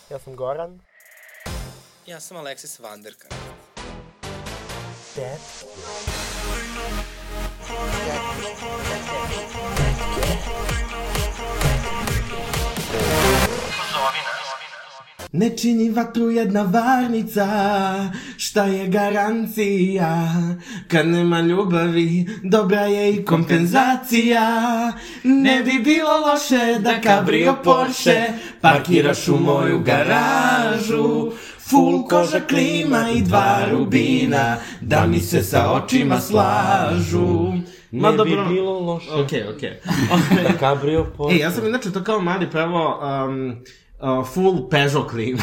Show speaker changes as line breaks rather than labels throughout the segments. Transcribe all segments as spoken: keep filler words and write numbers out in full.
Ja sam Goran.
Ja sam Aleksis Vanderkan.
Dad.
Ne čini vatru jedna varnica, šta je garancija? Kad nema ljubavi, dobra je i kompenzacija. Ne bi bilo loše da kabrio Porsche parkiraš u moju garažu. Full koža klima i dva rubina, da mi se sa očima slažu.
Ne bi bilo loše.
Okej, okej.
Da kabrio Porsche.
Ej, ja sam inače to kao mali pravo... Um, Uh, full Peugeot klima.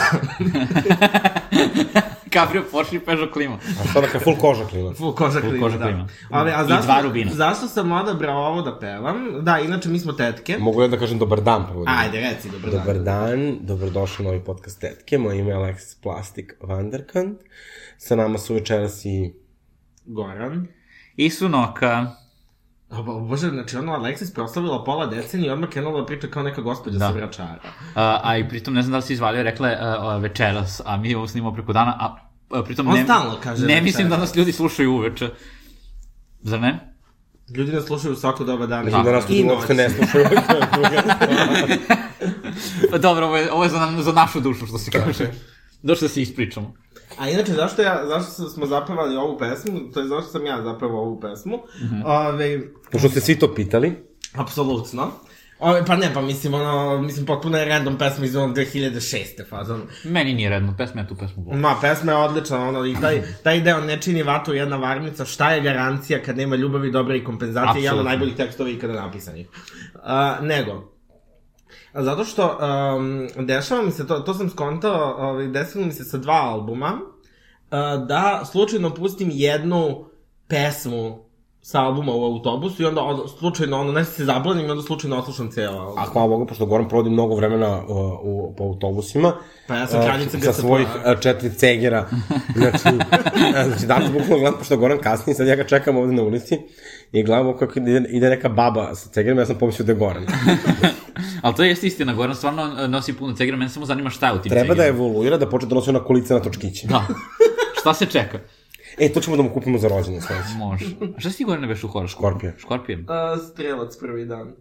Cabrio, Porsche i Peugeot klima.
A šta da ka full koža klima?
Full koža
Full
klima,
koža
da.
klima.
Ali, a
I
zašto,
dva rubina.
Zašto sam odabrao ovo da pevam? Da, inače mi smo tetke.
Mogu ja da kažem dobar dan prvo.
Ajde, reci, dobar dan.
Dobar dan, dobrodošli u novi podcast Tetke. Moje ime je Aleksis Plastik Vanderkant. Sa nama su večeras i...
Goran.
I Sunoka.
O bože, znači ono, Aleksis proslavila pola decenije i odmah krenula da priča kao neka gospođa
Da.
sa Vračara.
A, a i pritom, ne znam da li si izvalio, rekla je uh, večeras, a mi ovo snimamo preko dana, a, a pritom
On
ne,
stalno kaže
ne
večeras.
mislim da nas ljudi slušaju uveče. Zar ne?
Ljudi nas slušaju svako doba dana.
Mislim da nas
I
ljudi
noć.
uopšte ne slušaju. To je druga stvar.
Pa dobro, ovo je, ovo je za, za našu dušu, što se kaže. Došli da se ispričamo.
A inače, zašto, ja, zašto smo zapevali ovu pesmu, to je zašto sam ja zapevao ovu pesmu, mm-hmm. Ove,
Pošto ste svi to pitali.
apsolutno. Ove, pa ne, pa mislim, ono, mislim, potpuno je random pesma iz ono dve hiljade šeste fazon.
Meni nije redno, pesma, ja tu pesmu volim.
Ma, pesma je odlična, ono, i taj, taj deo ne čini vatru jedna varnica, šta je garancija kad nema ljubavi, dobra i kompenzacije,
Apsolutno.
jedan od najboljih tekstova ikada napisanih. Uh, nego, zato što um, dešava mi se, to, to sam skontao, ovaj, desilo mi se sa dva albuma, uh, da slučajno pustim jednu pesmu sa albuma u autobusu i onda od, slučajno, ono, nešto se zablanim i onda slučajno odslušam cijelo album.
A hvala Bogu, pošto Goran provodi mnogo vremena uh, u, po autobusima.
Pa ja sam
uh,
kraljica
Sa
G S P.
svojih uh, četiri cegera. Znači, uh, znači danas bukvalno gledam, pošto Goran kasni, sad ja ga čekam ovde na ulici i gledam kako ide, ide neka baba sa cegerima, ja sam pomislio da je Goran.
Ali to je istina, Goran stvarno nosi puno cegira, mene samo zanima šta je u tim
Treba
cegirama.
da evoluira, da počne da nosi ona kolica na točkiće.
Da. Šta se čeka?
E, to ćemo da mu kupimo za rođendan sledeće.
Može. A šta si ti, Gorane, beš u horoskopu?
Škorpija.
Škorpijan?
Uh, strelac prvi dan.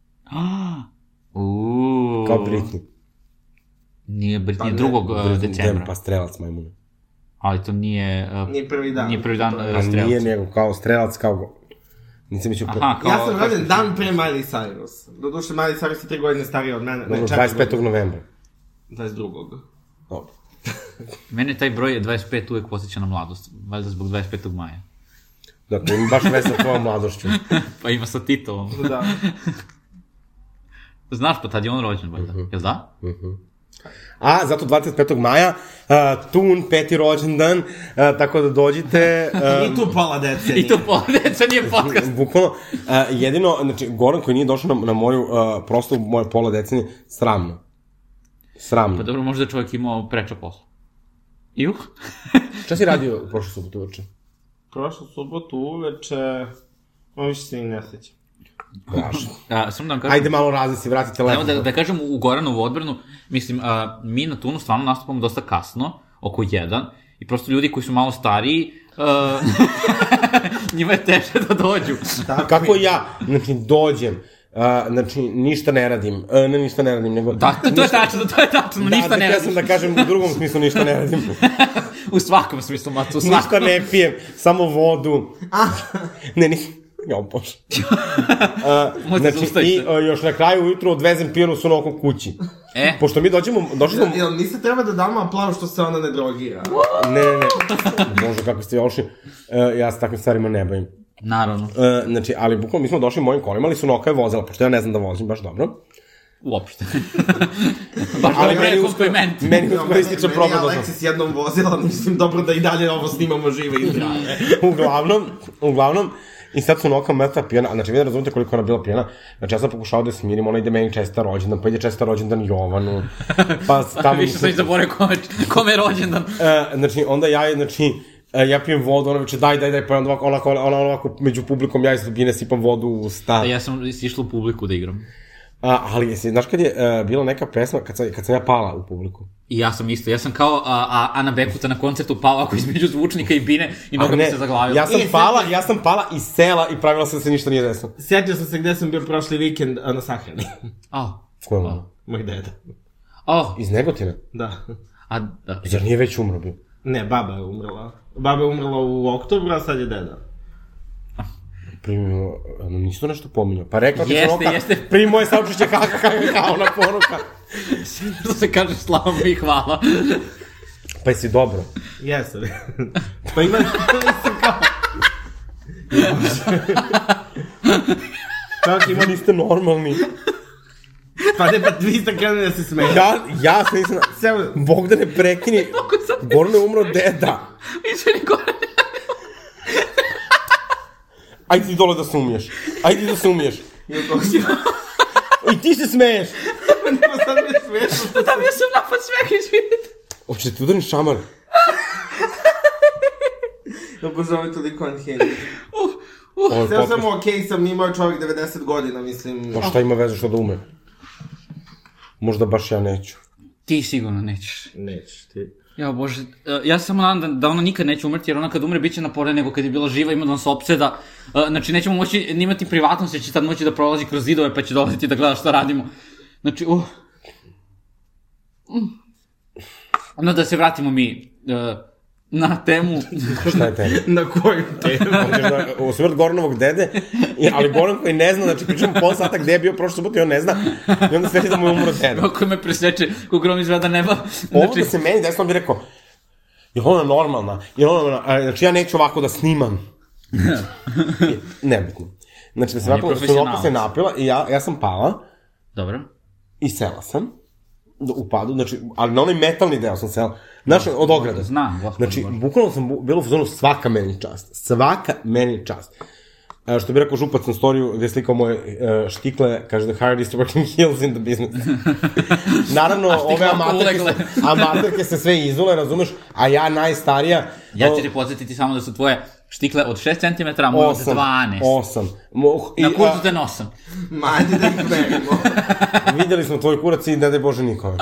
Uuuu.
Kao Britney.
Nije Britney,
Pa ne,
drugog uh,
Britney,
decembra.
Pa strelac majmuna.
Ali to nije... Uh,
Nije prvi dan.
Nije prvi dan uh,
A
strelca.
nije nego kao strelac, kao... go- Nisam mislio... pre-
Aha, kao...
Ja sam rođen dan pre Miley Cyrus. Doduše, Miley Cyrus je tri godine stariji od mene.
Dobro,
Ne, četiri
dvadeset petog
godine.
novembra.
dvadeset drugog
Dobro.
Mene taj broj je dvadeset pet uvek posjeća na mladost. Valjda zbog dvadeset petog maja.
Dakle, ima baš veze sa tvojom mladošću.
Pa ima sa Titovom.
Da.
Znaš, pa tad je on rođen, valjda. Jel da?
A, zato dvadeset petog maja, uh, Tun, peti rođendan, uh, tako da dođite... Uh,
I tu pola decenije.
I to podeca nije podcast.
Bukvalno, uh, jedino, znači, Goran koji nije došao na, na moju uh, proslavu, moje pola decenije, sramno. Sramno.
Pa dobro, možda je čovjek imao preča posla. Juh.
Šta si radio prošle subotu uveče?
Prošlu subotu uveče... Ovo više se i ne sećam.
Strašno.
A, samo da vam kažem...
Ajde malo razli, vrati telefon.
Evo da, da kažem u Goranovu odbranu, mislim, a, mi na Tunu stvarno nastupamo dosta kasno, oko jedan, i prosto ljudi koji su malo stariji, a, njima je teže da dođu.
Kako ja, znači, dođem, uh, znači, ništa ne radim, uh, ne ništa ne radim, nego...
Da, to, to je tačno, to je tačno,
Da,
ništa
da,
ne
ja
radim.
sam da kažem u drugom smislu ništa ne radim.
U svakom smislu, Mato, u svakom.
Ništa ne pijem, samo vodu. Ne, ni... Jo, bože. Uh,
Možete
znači,
zaustaviti.
i uh, još na kraju ujutru odvezem pijenu su oko kući.
E,
Pošto mi dođemo, došli smo...
Jel, niste treba da damo aplauz što se ona ne drogira?
Ne, ne, ne. Bože, kako ste joši. Uh, ja se takvim stvarima ne bavim.
naravno,
Uh, znači, ali bukvalno mi smo došli mojim kolima, ali su Noka je vozila, pošto ja ne znam da vozim baš dobro.
uopšte. Baš
Ali
dobro
meni
je
uskoro-
kompliment.
Meni uskoro ističe
Meni
probno
je
da
Aleksis jednom vozila, mislim dobro da i dalje ovo snimamo žive i zdrave.
Uglavnom, uglavnom, i sad su Noka mrtva pijena, znači vi ne razumite koliko ona bila pijena, znači ja sam pokušao da je smirim, ona ide meni česta rođendan, pa ide česta rođendan Jovanu, pa tamo...
Više sam i zaboravio kome, kome je rođendan.
Uh, znači, onda ja, znači, uh, ja pijem vodu, ona veće daj, daj, daj, pa onda ovako, ona, ona, ona ovako među publikom, ja iz dubine sipam vodu u usta.
Da, ja sam išla u publiku da igram.
A, ali jesi, znaš kad je uh, bila neka pesma, kad sam, kad sam ja pala u publiku?
I ja sam isto, ja sam kao a, a, Ana Bekuta na koncertu pala ako između zvučnika i bine i noga mi se zaglavila.
Ja sam
E,
pala,
sad-
ja sam pala iz sela i pravila sam da se ništa nije desilo.
Sjetio sam se gde sam bio prošli vikend a, na sahrani.
A,
Ko je umro?
Moj deda.
a,
Iz Negotina?
Da.
a, da.
Zar nije već umro bio?
Ne, baba je umrla. Baba je umrla u oktobru, a sad je deda.
Primimo, no, nisu nešto pominjao. Pa rekla ti
Jeste,
Sonoka,
jeste.
primi moje saučešće kaka, kaka, kao ona poruka.
Što se kaže slava mi i hvala.
Pa jesi dobro.
Jesam. Pa imaš, sam kao... Čak
Ima
imam...
niste normalni.
Pa ne, pa vi ste krenuli da se smeju.
Ja, ja sam nisam...
Samo...
Bog da ne prekini. Gorno je umro deda.
Izvini, gore.
Ajde ti dole da se umiješ. Ajde ti da se umiješ. I ti se smeješ.
Nemo sad me smešno.
Da mi sam napad smeh, izvinite.
Hoće da ti udarim šamar.
Obožavam toliko unhinged.
Uh,
Ovo je
Sve
podcast.
samo okej sam, imao čovjek devedeset godina, mislim...
Pa šta ima veze što da ume? Možda baš ja neću.
Ti sigurno nećeš.
Nećeš ti.
Ja, bože, e, ja se samo nadam da, da ona nikad neće umreti, jer ona kad umre bit će napornija nego kad je bila živa, ima da nas opseda. E, Znači, nećemo moći ni imati privatnost, jer će tad moći da prolazi kroz zidove, pa će dolaziti da gleda šta radimo. Znači, uh. Mm. No, da se vratimo mi e, na temu.
Šta je tema?
Na koju temu?
Hoćeš da, u smrt Gornovog dede, i- ali Goran koji ne zna, znači pričamo pol sata gde je bio prošle subote i on ne zna, i onda sveći da mu je umro deda.
Kako me presreće, ko grom izgleda neba.
Ovo
Znači,
da se meni desno bi rekao, je ona normalna? Je ona, a, znači ja neću ovako da snimam. I- Nebitno. Znači da se
On je
vratila,
profesionalac.
Sunoka se napila i ja, ja sam pala
dobro.
i sela sam. Do- U padu, znači, ali na onaj metalni deo sam sela. Znaš, od ograde.
Znam, gospod
Znači,
Bože.
bukvalno sam bu- bila u fazonu svaka meni čast. Svaka meni čast. E, što bi rekao Župac na storiju gde je slikao moje e, štikle, kaže the hardest working heels in the business. Naravno, ove
kako
amaterke,
ulegle.
se, amaterke se sve izule, razumeš, a ja najstarija...
Ja
o,
ću ti podsjetiti samo da su tvoje štikle od šest centimetara, moje od
osam,
dvanaest.
osam. Mo, i,
Na kurcu
a,
te nosam.
Manje da ih merimo.
vidjeli smo tvoj kurac i ne daj Bože nikome.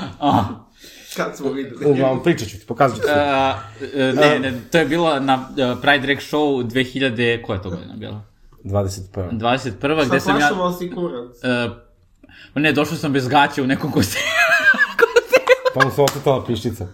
Kad smo videli.
Uglavnom, pričat ću ti, pokazat ću ti.
Uh, ne, ne, to je bilo na uh, Pride Drag Show dve hiljade, koja je to godina bila?
dvadeset prva.
dvadeset prva, gde
Šta
sam ja...
plašavao si kurac?
Uh, ne, došao sam bez gaća u nekom kostimu.
Pa mu se ocetala piščica.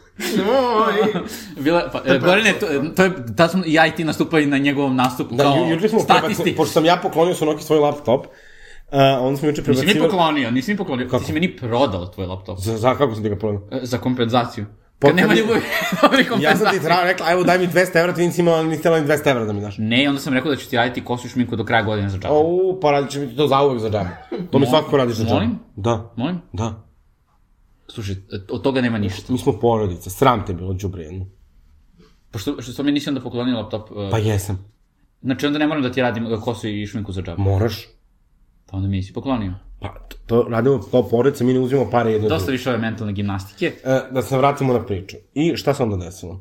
Oj.
Bila, pa, uh, Gorane, to, to je, tad smo ja i ti nastupali na njegovom nastupu,
Da,
kao
ju, juče smo
statisti.
prebacili, pošto sam ja poklonio Sunoki svoj laptop, uh, onda smo juče
Nisi mi
prebacili...
poklonio, nisi mi poklonio, ti si meni prodao tvoj laptop.
Za, za, kako sam ti ga poklonio?
Uh, za kompenzaciju.
Pa
Kad nema
kad-
ljubavi, dobri
Ja
kompenzacije.
sam ti treba rekla, evo daj mi dvesta evra, ti nisi imala ni htjela ni dvesta evra da mi daš.
Ne, onda sam rekao da ću ti raditi kosu i šminku do kraja godine za džabu.
O, pa radit će mi ti to zauvek za džabu. To mi
Mo-
svakako radiš za džabu.
molim?
Da,
Molim?
da.
Slušaj, od toga nema ništa.
Mi smo porodica, sram te bilo džubre jedno.
Pošto što sam mi nisi onda poklonio laptop, uh,
Pa jesam.
znači onda ne moram da ti radim uh, kosu i šminku za džabu.
Moraš.
Pa onda mi nisi poklonio.
Pa, to, to radimo kao porodica, mi ne uzimamo pare jedno od
Dosta
drugog.
više ove mentalne gimnastike.
E, da se vratimo na priču. I šta se onda desilo?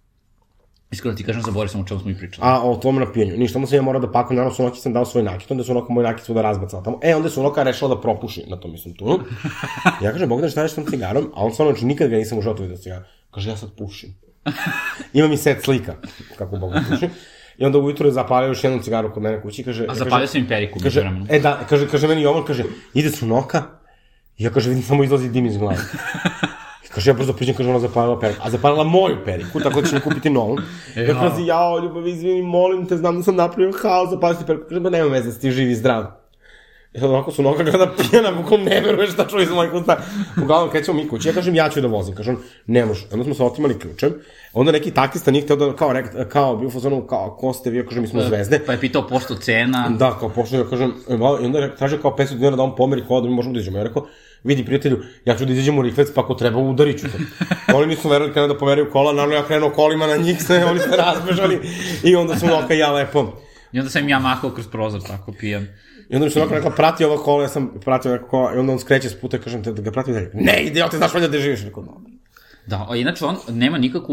Iskreno ti kažem, zaboravio sam o čemu smo i pričali.
A o tom napijenju. Ništa, onda sam ja morao da pakujem, naravno Sunoki sam dao svoj nakit, onda je Sunoka moj nakit svuda razbacala tamo. E, onda je Sunoka rešila da propuši na tom mislim tu. Ja kažem, Bogdan, šta reš s tom cigarom? A on stvarno, znači, nikad ga nisam u životu vidio cigar. Kaže, ja sad pušim. Ima mi set slika kako Bogdan puši. I onda ujutro je zapalio još jednu cigaru kod mene kući, kaže...
A zapalio sam im periku,
kaže,
međuvremenu.
e da, kaže, kaže meni Jovan, kaže, ide Sunoka, i ja kaže, vidim samo izlazi dim iz glave. I kaže, ja brzo priđem, kaže, ona zapalila periku, a zapalila moju periku, tako da će mi kupiti novu. Ja kaže, jao, ljubav, izvini, molim te, znam da sam napravio haos, zapaliti periku, kaže, ba nema veze, ti živi i zdrav. I sad ovako Sunoka gleda pijena, bukom ne veruje šta čuje iz mojih usta. Uglavnom, krećemo mi kući, ja kažem, ja ću da vozim, kažem, ne može. Onda smo se otimali ključem, onda neki taksista nije hteo da, kao, rek, kao, bio u fazonu, kao, ko ste vi, ja kažem, mi smo zvezde.
Pa je pitao pošto cena.
Da, kao pošto ja kažem, e, malo, i onda je traže kao petsto dinara da on pomeri kola da mi možemo da izađemo. Ja rekao, vidi prijatelju, ja ću da izađem u rikvec, pa ako treba udarit ću te. Oni nisu verovali kada da pomeraju kola, naravno ja krenuo kolima na njih, sve, oni se razbežali i onda su Noka i ja lepo.
I onda sam im ja mahao kroz prozor, tako pijan.
I onda mi su Noka rekla, prati ova kola, ja sam pratio neka kola i onda on skreće s puta i kažem te da ga pratim dalje. Ne, idiote, znaš valjda gde živiš? Rekao, dobro.
Da, a inače on nema nikakvu uh,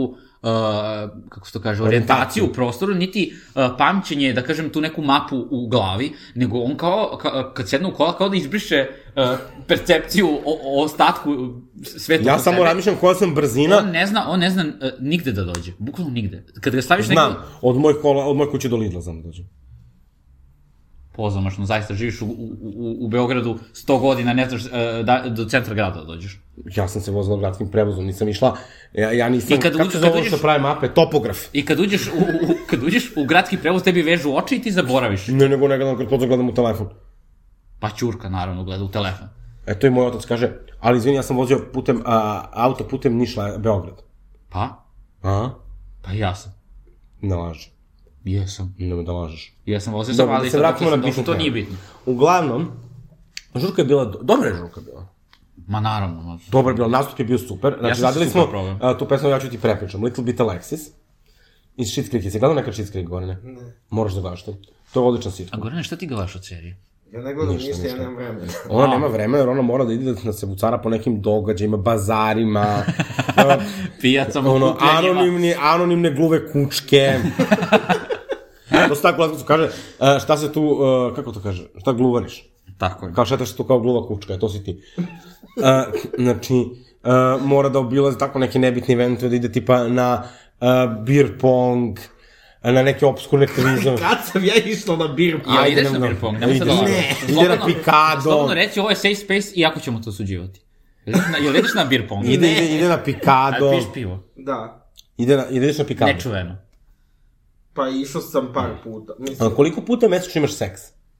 kako se to kaže, orijentaciju u prostoru, niti uh, pamćenje, da kažem, tu neku mapu u glavi, nego on kao, ka, kad sedne u kola, kao da izbriše uh, percepciju o, o ostatku sveta.
Ja samo razmišljam koja sam brzina.
On ne zna, on ne zna uh, nigde da dođe, bukvalno nigde. Kad ga staviš
Znam,
neko...
od moj kola, od moje kuće do Lidla znam da dođem.
Pozamašno, zaista živiš u, u, u Beogradu sto godina, ne znaš uh, da, do centra grada da dođeš.
Ja sam se vozila gradskim prevozom, nisam išla, ja, ja nisam,
kad
kako
uđeš-
se zove
kad
ovo što
uđeš-
pravi mape, topograf.
I kad uđeš u, u, kad uđeš u gradski prevoz, tebi vežu oči i ti zaboraviš.
Ne, nego ne gledam, kad pozor gledam u telefon.
Pa ćurka, naravno, gleda u telefon.
Eto i moj otac kaže, ali izvini, ja sam vozio putem, a, autoputem Nišla-Beograd.
Pa?
A?
Pa i ja sam.
Ne laži.
Jesam.
Nemoj da lažeš.
Ja sam vozio sam,
Dobro,
ali
da se vratimo na bitnu
to
temu.
nije bitno.
Uglavnom, žurka je bila, do- dobra je žurka bila.
Ma naravno. Ma.
Dobra je bila, nastup je bio super. Znači,
sam se
radili
super
smo
proveo.
a, tu pesmu, ja ću ti prepričam. Little Bit Alexis. Iz Schitt's Creek. Jesi gledao nekad Schitt's Creek, Gorane? Ne. Moraš da gledaš to. To je odličan
A
sitcom.
Gorane, šta ti gledaš od serije?
Ja ne gledam
Ništa,
ništa,
ništa.
ja nemam vremena.
Ona nema vremena jer ona mora da ide da se bucara po nekim događajima, bazarima, a,
Pijacama,
ono,
kupljenjima.
anonimni, anonimne gluve kučke. To se tako lazko kaže, a, šta se tu, a, kako to kaže, šta gluvariš?
Tako je.
Kao šetaš se tu kao gluva kučka, to si ti. A, znači, a, mora da obilazi tako neke nebitne evente, da ide tipa na a, beer pong, na neke obskurne kvizove.
Kad sam ja išla na beer pong?
Ja,
Ajde,
ideš na
nemoj.
beer pong, nemoj sad
Ide.
ovako.
Ne.
Slobodno-
Ide na Picado.
Slobodno reći, ovo je safe space, iako ćemo to osuđivati. Jel ideš na, jel ideš na beer pong?
Ide, ide, ide na Picado.
A piješ pivo?
Da.
Ide na, ideš na Picado.
Nečuveno.
Pa išao sam par puta. Mislim,
A koliko puta mesečno imaš seks?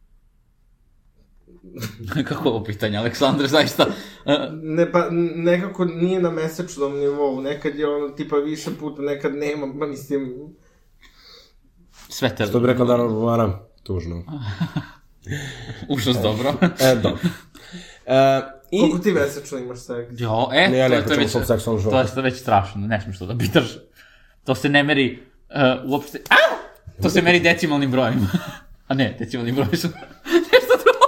Kako ovo pitanje, Aleksandre, zaista... Uh,
ne, pa nekako nije na mesečnom nivou. Nekad je ono tipa više puta, nekad nema, pa mislim...
sve te...
Što bi rekla Dana Barbara? Tužno.
Užas dobro.
E, dobro. E, i...
Koliko ti mesečno imaš seks?
Jo, e,
Ne, ja
to,
ne
je- to je
pričam o
već...
svom seksualnom
To
životu.
je to je već strašno, ne smiješ to da pitaš. To se ne meri uh, uopšte... A! To se meri decimalnim brojima. A ne, decimalni broji su nešto drugo.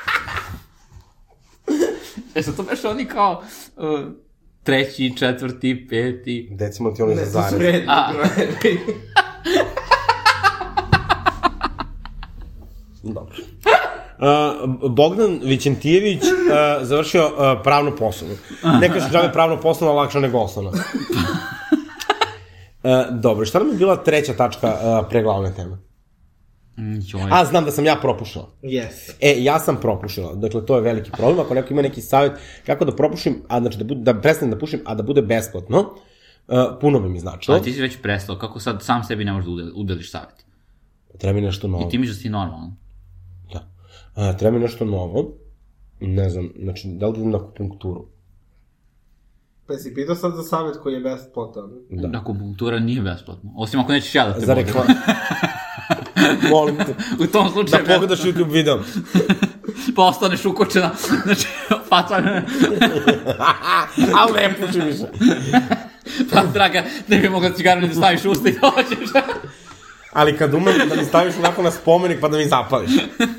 E sad to veš oni kao uh, treći, četvrti, peti...
Decimo ti ono
Ne,
za
to su
zarez.
redni
A.
brojevi.
Dobro. Uh, Bogdan Vićentijević uh, završio uh, pravnu poslovnu. Neka se žele pravno poslovna lakša nego osnovna. Uh, dobro, šta nam je bila treća tačka uh, pre glavne teme?
Mm, joj.
A, znam da sam ja propušila.
Yes.
E, ja sam propušila. Dakle, to je veliki problem. Ako neko ima neki savjet kako da propušim, a znači da, bude, da prestanem da pušim, a da bude besplatno, uh, puno bi mi značilo.
Ali ti si već prestao, kako sad sam sebi ne možeš da udel- udeliš savjet?
Treba mi nešto novo.
I ti misliš da si normalan.
Da. A, treba mi nešto novo. Ne znam, znači, da li da idem na akupunkturu?
Pa si pitao sad za savjet koji je besplatan.
Da.
Da. Akupunktura nije besplatno. Osim ako nećeš ja da te
Za
vodim.
reklam... Molim te.
U tom
Da
slučaju...
pogledaš YouTube video.
Pa ostaneš ukočena. Znači, faca...
Ali ne puši više.
Pa, draga, ne bi mogla cigaru ni da staviš u usta i dođeš.
Ali kad umem da mi staviš onako na spomenik pa da mi zapališ.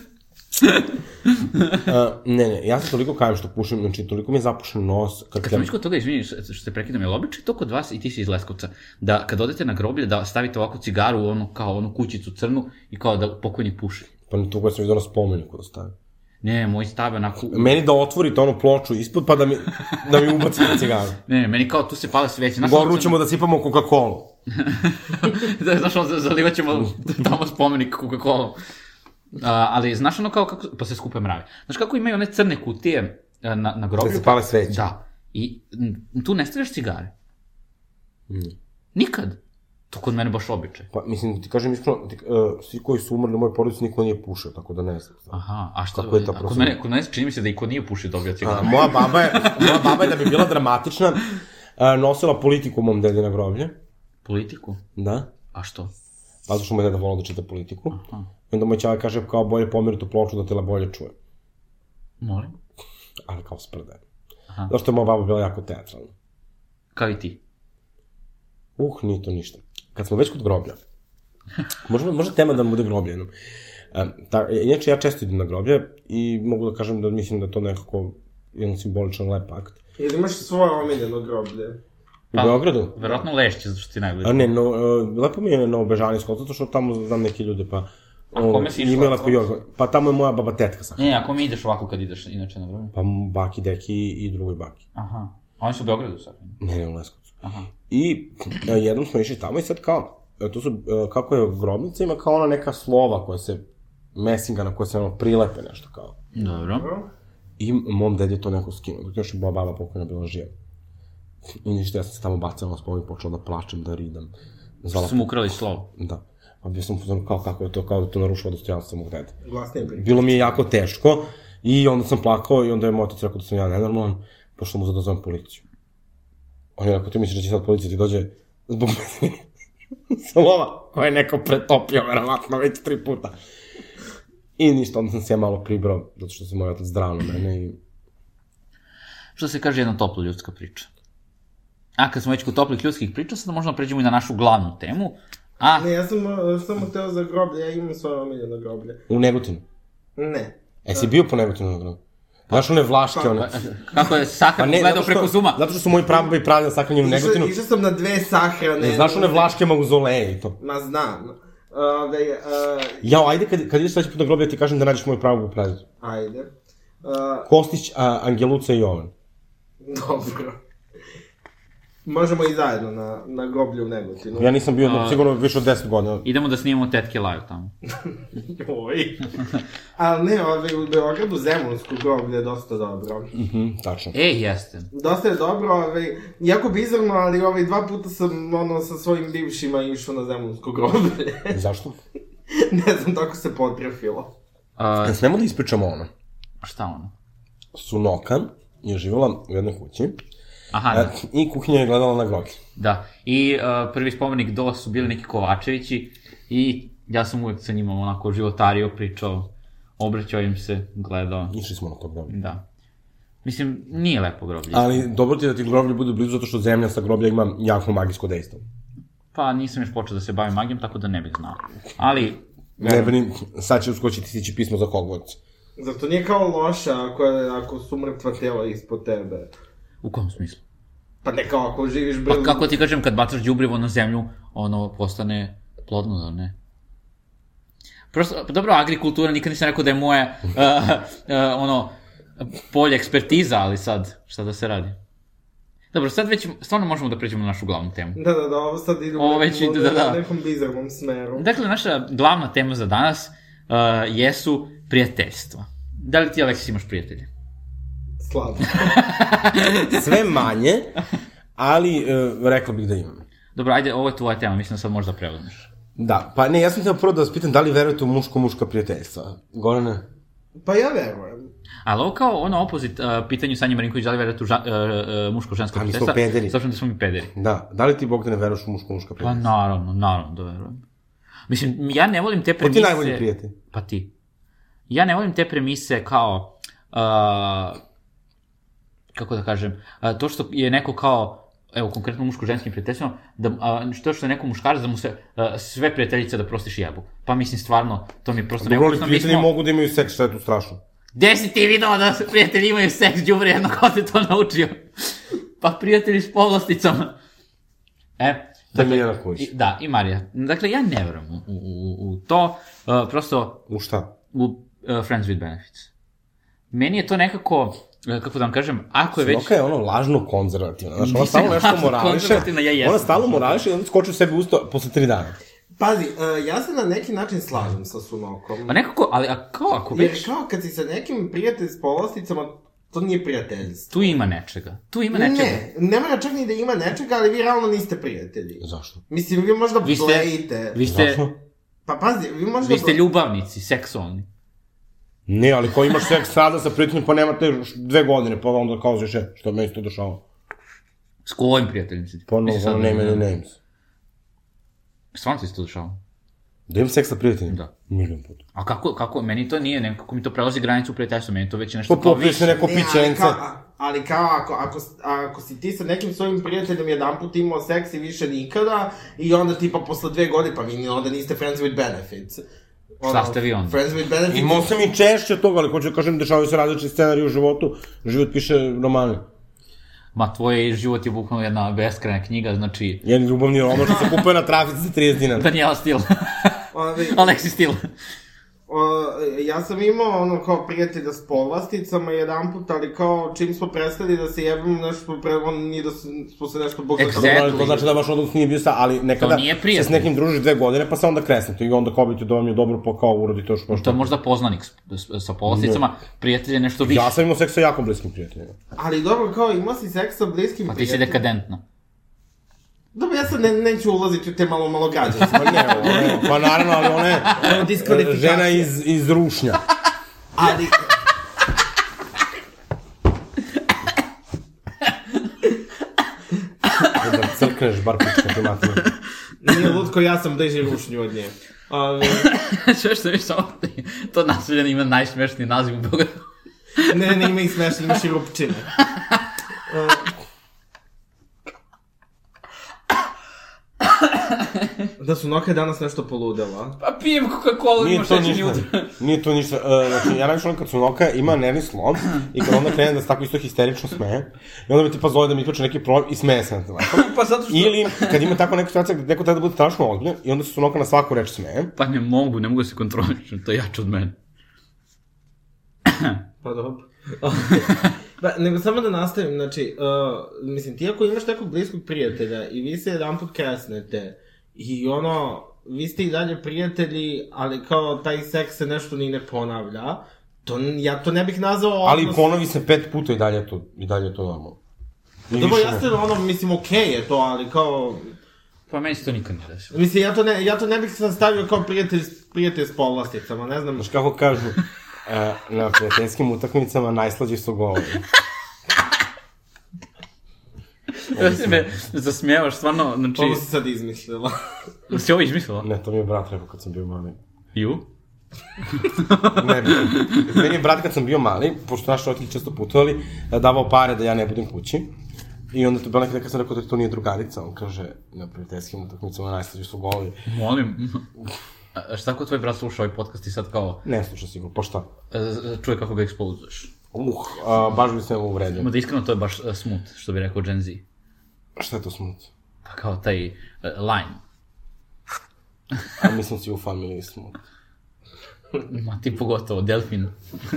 Uh, ne, ne, ja sam toliko kajem što pušim, znači toliko mi je zapušen nos. Kad
Kad sam već kod toga, izvini što što se prekidam, je li običaj to kod vas, i ti si iz Leskovca, da kad odete na groblje, da stavite ovako cigaru, ono, kao onu kućicu crnu, i kao da pokojnik puši?
Pa tu koja sam vidio na spomeniku da stavim.
Ne, moj stave onako...
Meni da otvorite onu ploču ispod pa da mi, da mi ubacite cigaru.
Ne, ne, meni kao tu se pale sveće. Znaš,
Goru
ono
ćemo da sipamo Coca-Cola.
da, znaš, ono, zalivat ćemo tamo spomenik Coca-Cola. Uh, ali, znaš ono kao kako... Pa se skupe mravi. Znaš kako imaju one crne kutije uh, na, na groblju?
Da se pale sveće.
Da. I m, tu ne stavljaš cigare.
Mm.
Nikad. To kod mene baš običaj.
Pa, mislim, ti kažem iskreno, ti, uh, svi koji su umrli u mojoj porodici niko nije pušio, tako da ne znam.
Aha, a šta?
Kako je ta
a kod
procedura?
mene, kod mene čini mi se da i ko nije pušio dobio
A,
cigaru.
moja baba je, moja baba je da bi bila dramatična, uh, nosila politiku u mom dedi na groblje.
Politiku?
Da.
A što?
Pa zato što moj deda volao da čita politiku.
Aha.
I onda moj čale kaže kao bolje pomeri tu ploču da te la bolje čuje.
Molim?
Ali kao sprde.
Aha.
Zašto je moja baba bila jako teatralna.
Kao i ti.
Uh, nije to ništa. Kad smo već kod groblja, može, može tema da nam bude groblje jednom. Um, ta, inače, ja često idem na groblje i mogu da kažem da mislim da je to nekako jedan simboličan lep akt.
Ili imaš svoje omiljeno groblje?
U Beogradu?
Verovatno Lešće, zato što ti najbolje.
A ne, no, uh, lepo mi je na Obežanijsko, zato što tamo znam neke ljude, pa...
A kome si išla?
Ima lepo Jorgo. Pa tamo je moja baba tetka sad.
Ne, a kome ideš ovako kad ideš inače na vreme?
Pa baki, deki i drugoj baki.
Aha. A oni su u Beogradu sad?
Ne, ne, u Leskovcu.
Aha.
I uh, jednom smo išli tamo i sad kao, uh, tu su, uh, kako je grobnica, ima kao ona neka slova koja se, mesinga na koje se ono prilepe nešto kao.
Dobro.
I mom ded je to neko skinuo, dok još je moja baba pokojna bila živa. I ništa, ja sam se tamo bacao na spomen, počeo da plačem, da ridam.
Zvala... Što su mu ukrali slovo?
Da. Pa bio sam pozorno kao kako je to, kao da to narušava dostojanstvo mog deda.
Glasnije priča.
Bilo mi je jako teško i onda sam plakao i onda je moj otac rekao da sam ja nenormalan, pošto mu za da zovem policiju. On je rekao, ti misliš da će sad policija ti dođe zbog mene slova koje je neko pretopio, verovatno, već tri puta. I ništa, onda sam se ja malo pribrao, zato što se moj otac zdravo na mene i...
Što se kaže jedna topla ljudska priča. A kad smo već kod toplih ljudskih priča, sad možemo pređemo i na našu glavnu temu. A...
Ne, ja sam samo teo za groblje, ja imam svoje omiljeno groblje.
U Negotinu?
Ne.
E, si bio po Negotinu na groblju? Znaš one vlaške, one...
Kako je sahran gledao preko Zuma?
Zato što su moji prababi pravili sahranjeni u Negotinu.
Išao sam na dve sahrane.
Znaš one vlaške mauzoleje i to?
Ma znam. Ove, uh,
Jao, ajde, kad, kad ideš sledeći put na groblje, ti kažem da nađeš moju prababu pravicu.
Ajde. Uh,
Kostić, a, Angeluca i Jovan.
Dobro. Možemo i zajedno na, na groblju u Negotinu.
Ja nisam bio uh, sigurno više od deset godina.
Idemo da snimamo tetke live tamo.
Joj. Ali ne, ove, u Beogradu Zemunsko groblje je dosta dobro.
Mhm, tačno.
E, jeste.
Dosta je dobro, ove, jako bizarno, ali ove, dva puta sam ono, sa svojim bivšima išao na Zemunsko groblje.
Zašto?
Ne znam, tako se potrefilo.
Uh, Smemo da ispričamo ono.
Šta ono?
Sunoka je živjela u jednoj kući.
Aha, da.
I kuhinja je gledala na groblje.
Da, i uh, prvi spomenik do su bili neki Kovačevići i ja sam uvek sa njima onako životario, pričao, obraćao im se, gledao.
Išli smo na to groblje.
Da. Mislim, nije lepo groblje.
Ali dobro ti je da ti groblje bude blizu zato što zemlja sa groblja ima jako magijsko dejstvo.
Pa nisam još počeo da se bavim magijom, tako da ne bih znao. Ali...
Ne brini, sad će uskočiti stići pismo za Hogwarts.
Zato nije kao loša ako, ako su mrtva tela ispod tebe.
U kom smislu?
Pa ne kao ako živiš blizu...
Pa kako ti kažem, kad bacaš đubrivo na zemlju, ono postane plodno, da ne? Prosto, pa dobro, agrikultura, nikad nisam rekao da je moje, uh, uh, ono, polje ekspertiza, ali sad, šta da se radi? Dobro, sad već, stvarno možemo da pređemo na našu glavnu temu.
Da, da, da, ovo sad idemo
ovo već ide, da, da.
u nekom bizarnom smeru.
Dakle, naša glavna tema za danas uh, jesu prijateljstva. Da li ti, Aleksis, imaš prijatelje?
Slabo.
Sve manje, ali uh, rekao bih da imam.
Dobro, ajde, ovo je tvoja tema, mislim da sad možda preuzmeš.
Da, pa ne, ja sam htio prvo da vas pitam da li verujete u muško-muška prijateljstva. Gorane?
Pa ja verujem.
Ali ovo kao ono opozit uh, pitanju Sanje Marinković, da li verujete u ža, uh, uh, muško-žensko prijateljstva?
A mi smo pederi.
Zato da smo mi pederi.
Da, da li ti, Bog, da ne veruješ u muško-muška
Pa
prijateljstva?
naravno, naravno da verujem. Mislim, ja ne volim te premise...
Ko ti najbolji prijatelj?
Pa ti. Ja ne volim te premise kao... Uh, kako da kažem, uh, to što je neko kao, evo, konkretno muško-ženskim prijateljstvima, da, uh, što što je neko muškarac, da mu se uh, sve prijateljice da prostiš jebu. Pa mislim, stvarno, to mi je prosto
Dobro,
nemogućno.
ali prijatelji
smo...
mogu da imaju seks, što je tu strašno?
Gde si ti video da prijatelji imaju seks, đubre, jedno kao te to naučio? Pa prijatelji s povlasticama. E,
Da mi je na kući.
Da, i Marija. Dakle, ja ne verujem u, u, u to, uh, prosto...
U šta?
U uh, Friends with Benefits. Meni je to nekako... kako da vam kažem, ako je već...
Snoka je ono lažno konzervativna, znaš, ona stalno nešto morališe,
ja
ona stalno morališe i onda skoči u sebi usto posle tri dana.
Pazi, uh, ja se na neki način slažem sa Sunokom.
Pa nekako, ali a kao ako već...
Jer kao kad si sa nekim prijatelj s povlasticama, to nije prijateljstvo.
Tu ima nečega, tu ima nečega.
Ne, ne mora čak ni da ima nečega, ali vi realno niste prijatelji.
Zašto?
Mislim, vi možda
vi ste,
blejite.
Vi ste...
Zašto?
Pa pazi, vi možda...
Vi ste ljubavnici, seksualni.
Ne, ali ko imaš seks sada sa prijateljima, pa nemate dve godine, pa onda kao zviše, što meni se to dešava.
S kojim prijateljima si ti?
Pa no, ono name and names.
Stvarno ti se to dešava?
Da imam seks sa prijateljima?
Da.
Milion puta.
A kako, kako, meni to nije, nekako mi to prelazi granicu prijateljstva, meni to već nešto
pa,
kao
više. Pa popije se neko pićence.
Ali kao, ali kao ako, ako, ako si ti sa nekim svojim prijateljem jedan put imao seks i više nikada, i onda tipa posle dve godine, pa vi onda niste friends with benefits.
Ono, šta ste vi onda?
Friends with benefits.
Imao sam i češće toga, ali hoću da kažem, dešavaju se različite scenarije u životu, život piše romane.
Ma, tvoj život je bukvalno jedna beskrajna knjiga, znači...
Jedan ljubavni roman što se kupuje na trafici za trideset dinara.
Daniela Steele.
Ali,
Alexis Steele.
o, ja sam imao ono kao prijatelja s povlasticama jedan put, ali kao čim smo prestali da se jebimo nešto pre, on nije da smo se nešto bog...
Exactly.
To znači da baš odnos nije bio sa, ali nekada
To nije
se
prijatelj.
s nekim družiš dve godine, pa se onda kresnete i onda kao biti da vam je dobro, pa kao uradite još pošto.
To je možda poznanik s- s- sa povlasticama, prijatelj je nešto više.
Ja sam imao seks sa jako bliskim prijateljima.
Ali dobro, kao imao si seks sa bliskim
Pa ti si
prijateljima.
dekadentna.
Dobro, ja sad ne, neću ulaziti u te malo malo gađanske.
Pa ne, ona je, pa naravno, ali ona je
Ono diskvalifikacija.
žena iz, iz Rušnja.
Ali...
Da crkneš, bar pička ti matinu.
Nije lutko, ja sam bliži rušnju od nje. Ali...
Sve što je samo to naselje ima najsmešniji naziv u Beogradu.
Ne, ne, ima i smešno, imaš i rupčine. Da su Noka danas nešto poludela.
Pa pijem Coca-Cola,
Nije
ima
to
šećerni
ništa,
udar.
nije to ništa, uh, znači ja najviše ono kad su Noka ima nervni slom i kad onda krene da se tako isto histerično smeje i onda me tipa zove da mi isključe neki problem i smeje se na telefon.
Pa zato što...
Ili kad ima tako neka situacija gde neko treba da bude strašno ozbiljan i onda se su Noka na svaku reč smeje.
Pa ne mogu, ne mogu da se kontrolišem, to je jače od mene.
Pa dobro. Ba, nego samo da nastavim, znači, uh, mislim, ti ako imaš nekog bliskog prijatelja i vi se jedan put kresnete i ono, vi ste i dalje prijatelji, ali kao taj seks se nešto ni ne ponavlja, to, ja to ne bih nazvao
Ali
odnos...
ponovi se pet puta i dalje je to, i dalje je to normalno. Ni
Dobro,
više
ja
ne.
ste ono, mislim, okej okay je to, ali kao...
Pa meni se to nikad ne desilo.
Mislim, ja to ne, ja to ne bih sad stavio kao prijatelj, prijatelj s povlasticama, ne znam...
Znaš kako kažu, e, na prijateljskim utakmicama najslađi su golovi.
Ja se me zasmijevaš, stvarno, znači...
Ovo si sad izmislila.
Si ovo izmislila?
Ne, to mi je brat rekao kad sam bio mali.
Ju?
Ne, meni je brat kad sam bio mali, pošto naši roditelji često putovali, davao pare da ja ne budem kući. I onda to bilo nekada kad sam rekao da to nije drugarica, on kaže, na prijateljskim utakmicama najslađi su golovi.
Molim. A šta ako tvoj brat sluša ovaj podcast i sad kao
Ne sluša sigurno, pa šta?
e, čuje kako ga eksplozuješ?
Uh, a, baš bi se me uvredio.
Ma da iskreno to je baš e, smut, što bi rekao Gen Z.
Šta je to smut?
Pa kao taj e, line.
A mislim si u familiji smut.
Ma ti pogotovo, delfin.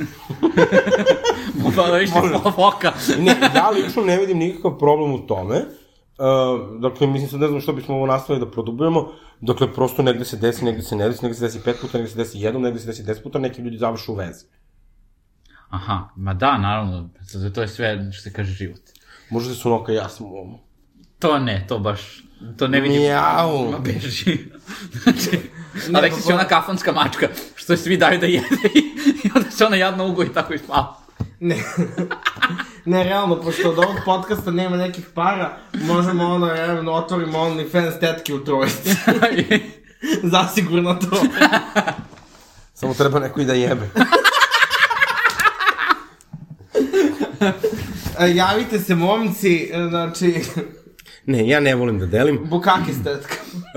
Pa da više foka.
Ne, ja lično ne vidim nikakav problem u tome. Uh, dakle, mislim sad ne znam što bismo ovo nastavili da produbujemo. Dakle, prosto negde se desi, negde se ne desi, negde se desi pet puta, negde se desi jednom, negde se desi deset puta, neki ljudi završu u vezi.
Aha, ma da, naravno, to je sve što se kaže život.
Možda su Noka i ja sam u ovom.
To ne, to baš, to ne vidim.
Mijau.
Ma beži. Znači, Aleksis je ona kafanska mačka, što je svi daju da jede i, i onda se ona jadno ugo i tako i spava.
Ne. Ne, realno, pošto od ovog podcasta nema nekih para, možemo ono, realno, otvorimo OnlyFans tetke u trojici. Zasigurno to.
Samo treba neko i da jebe.
E, javite se, momci, znači,
Ne, ja ne volim da delim.
bukake s tetka.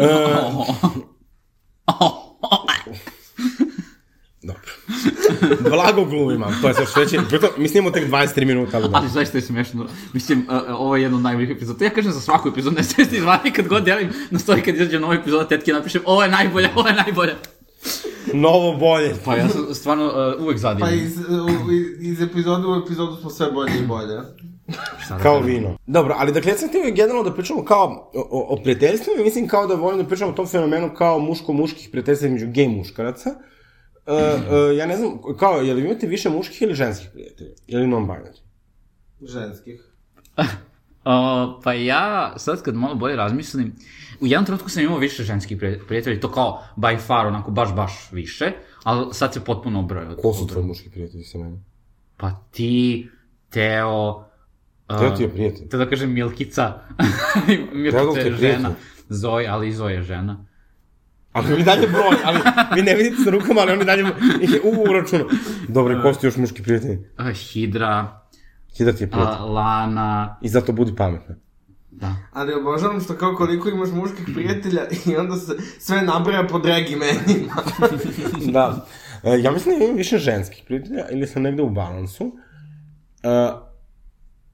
Dobro. Blago glumim, to je sve što reći. Pritom, mislim imamo tek dvadeset tri minuta, ali da.
Ali zaista je smešno. Mislim, uh, ovo je jedna od najboljih epizoda. Ja kažem za svaku epizodu, ne sve se izvani kad god delim na story kad izađe nova epizoda tetke, napišem ovo je najbolja, ovo je najbolja.
Novo bolje.
Pa ja sam stvarno uh, uvek zadivim.
Pa iz, u, iz epizode u epizodu smo sve bolje i bolje.
Kao vino. Dobro, ali dakle, ja sam htio generalno da pričamo kao o, o, o prijateljstvima, mislim kao da volim da pričamo o tom fenomenu kao muško-muških prijateljstva između gej muškaraca. Uh, uh, ja ne znam, kao, je li imate više muških ili ženskih prijatelja? Ili non-binary?
Ženskih.
Uh, pa ja, sad kad malo bolje razmislim, u jednom trenutku sam imao više ženskih prijatelja, to kao by far, onako baš, baš više, ali sad se potpuno obrojao.
Ko su tvoji muški prijatelji sa mene?
Pa ti, Teo... Uh,
Teo ti je prijatelj.
Te da kažem Milkica.
Teo
Milkica
ti je
je
prijatelj.
žena. Zoe, ali i Zoe je žena.
Ali mi dalje broj, ali vi ne vidite sa rukama, ali oni dalje ih je u uračunu. Dobre, ko ste još muški prijatelji?
Uh, Hidra,
Hidra ti je prijatelj.
uh, Lana,
I zato budi pametna.
da.
Ali obožavam što kao koliko imaš muških prijatelja i onda se sve nabraja po drag imenima.
Da. E, ja mislim da imam više ženskih prijatelja ili sam negde u balansu. E,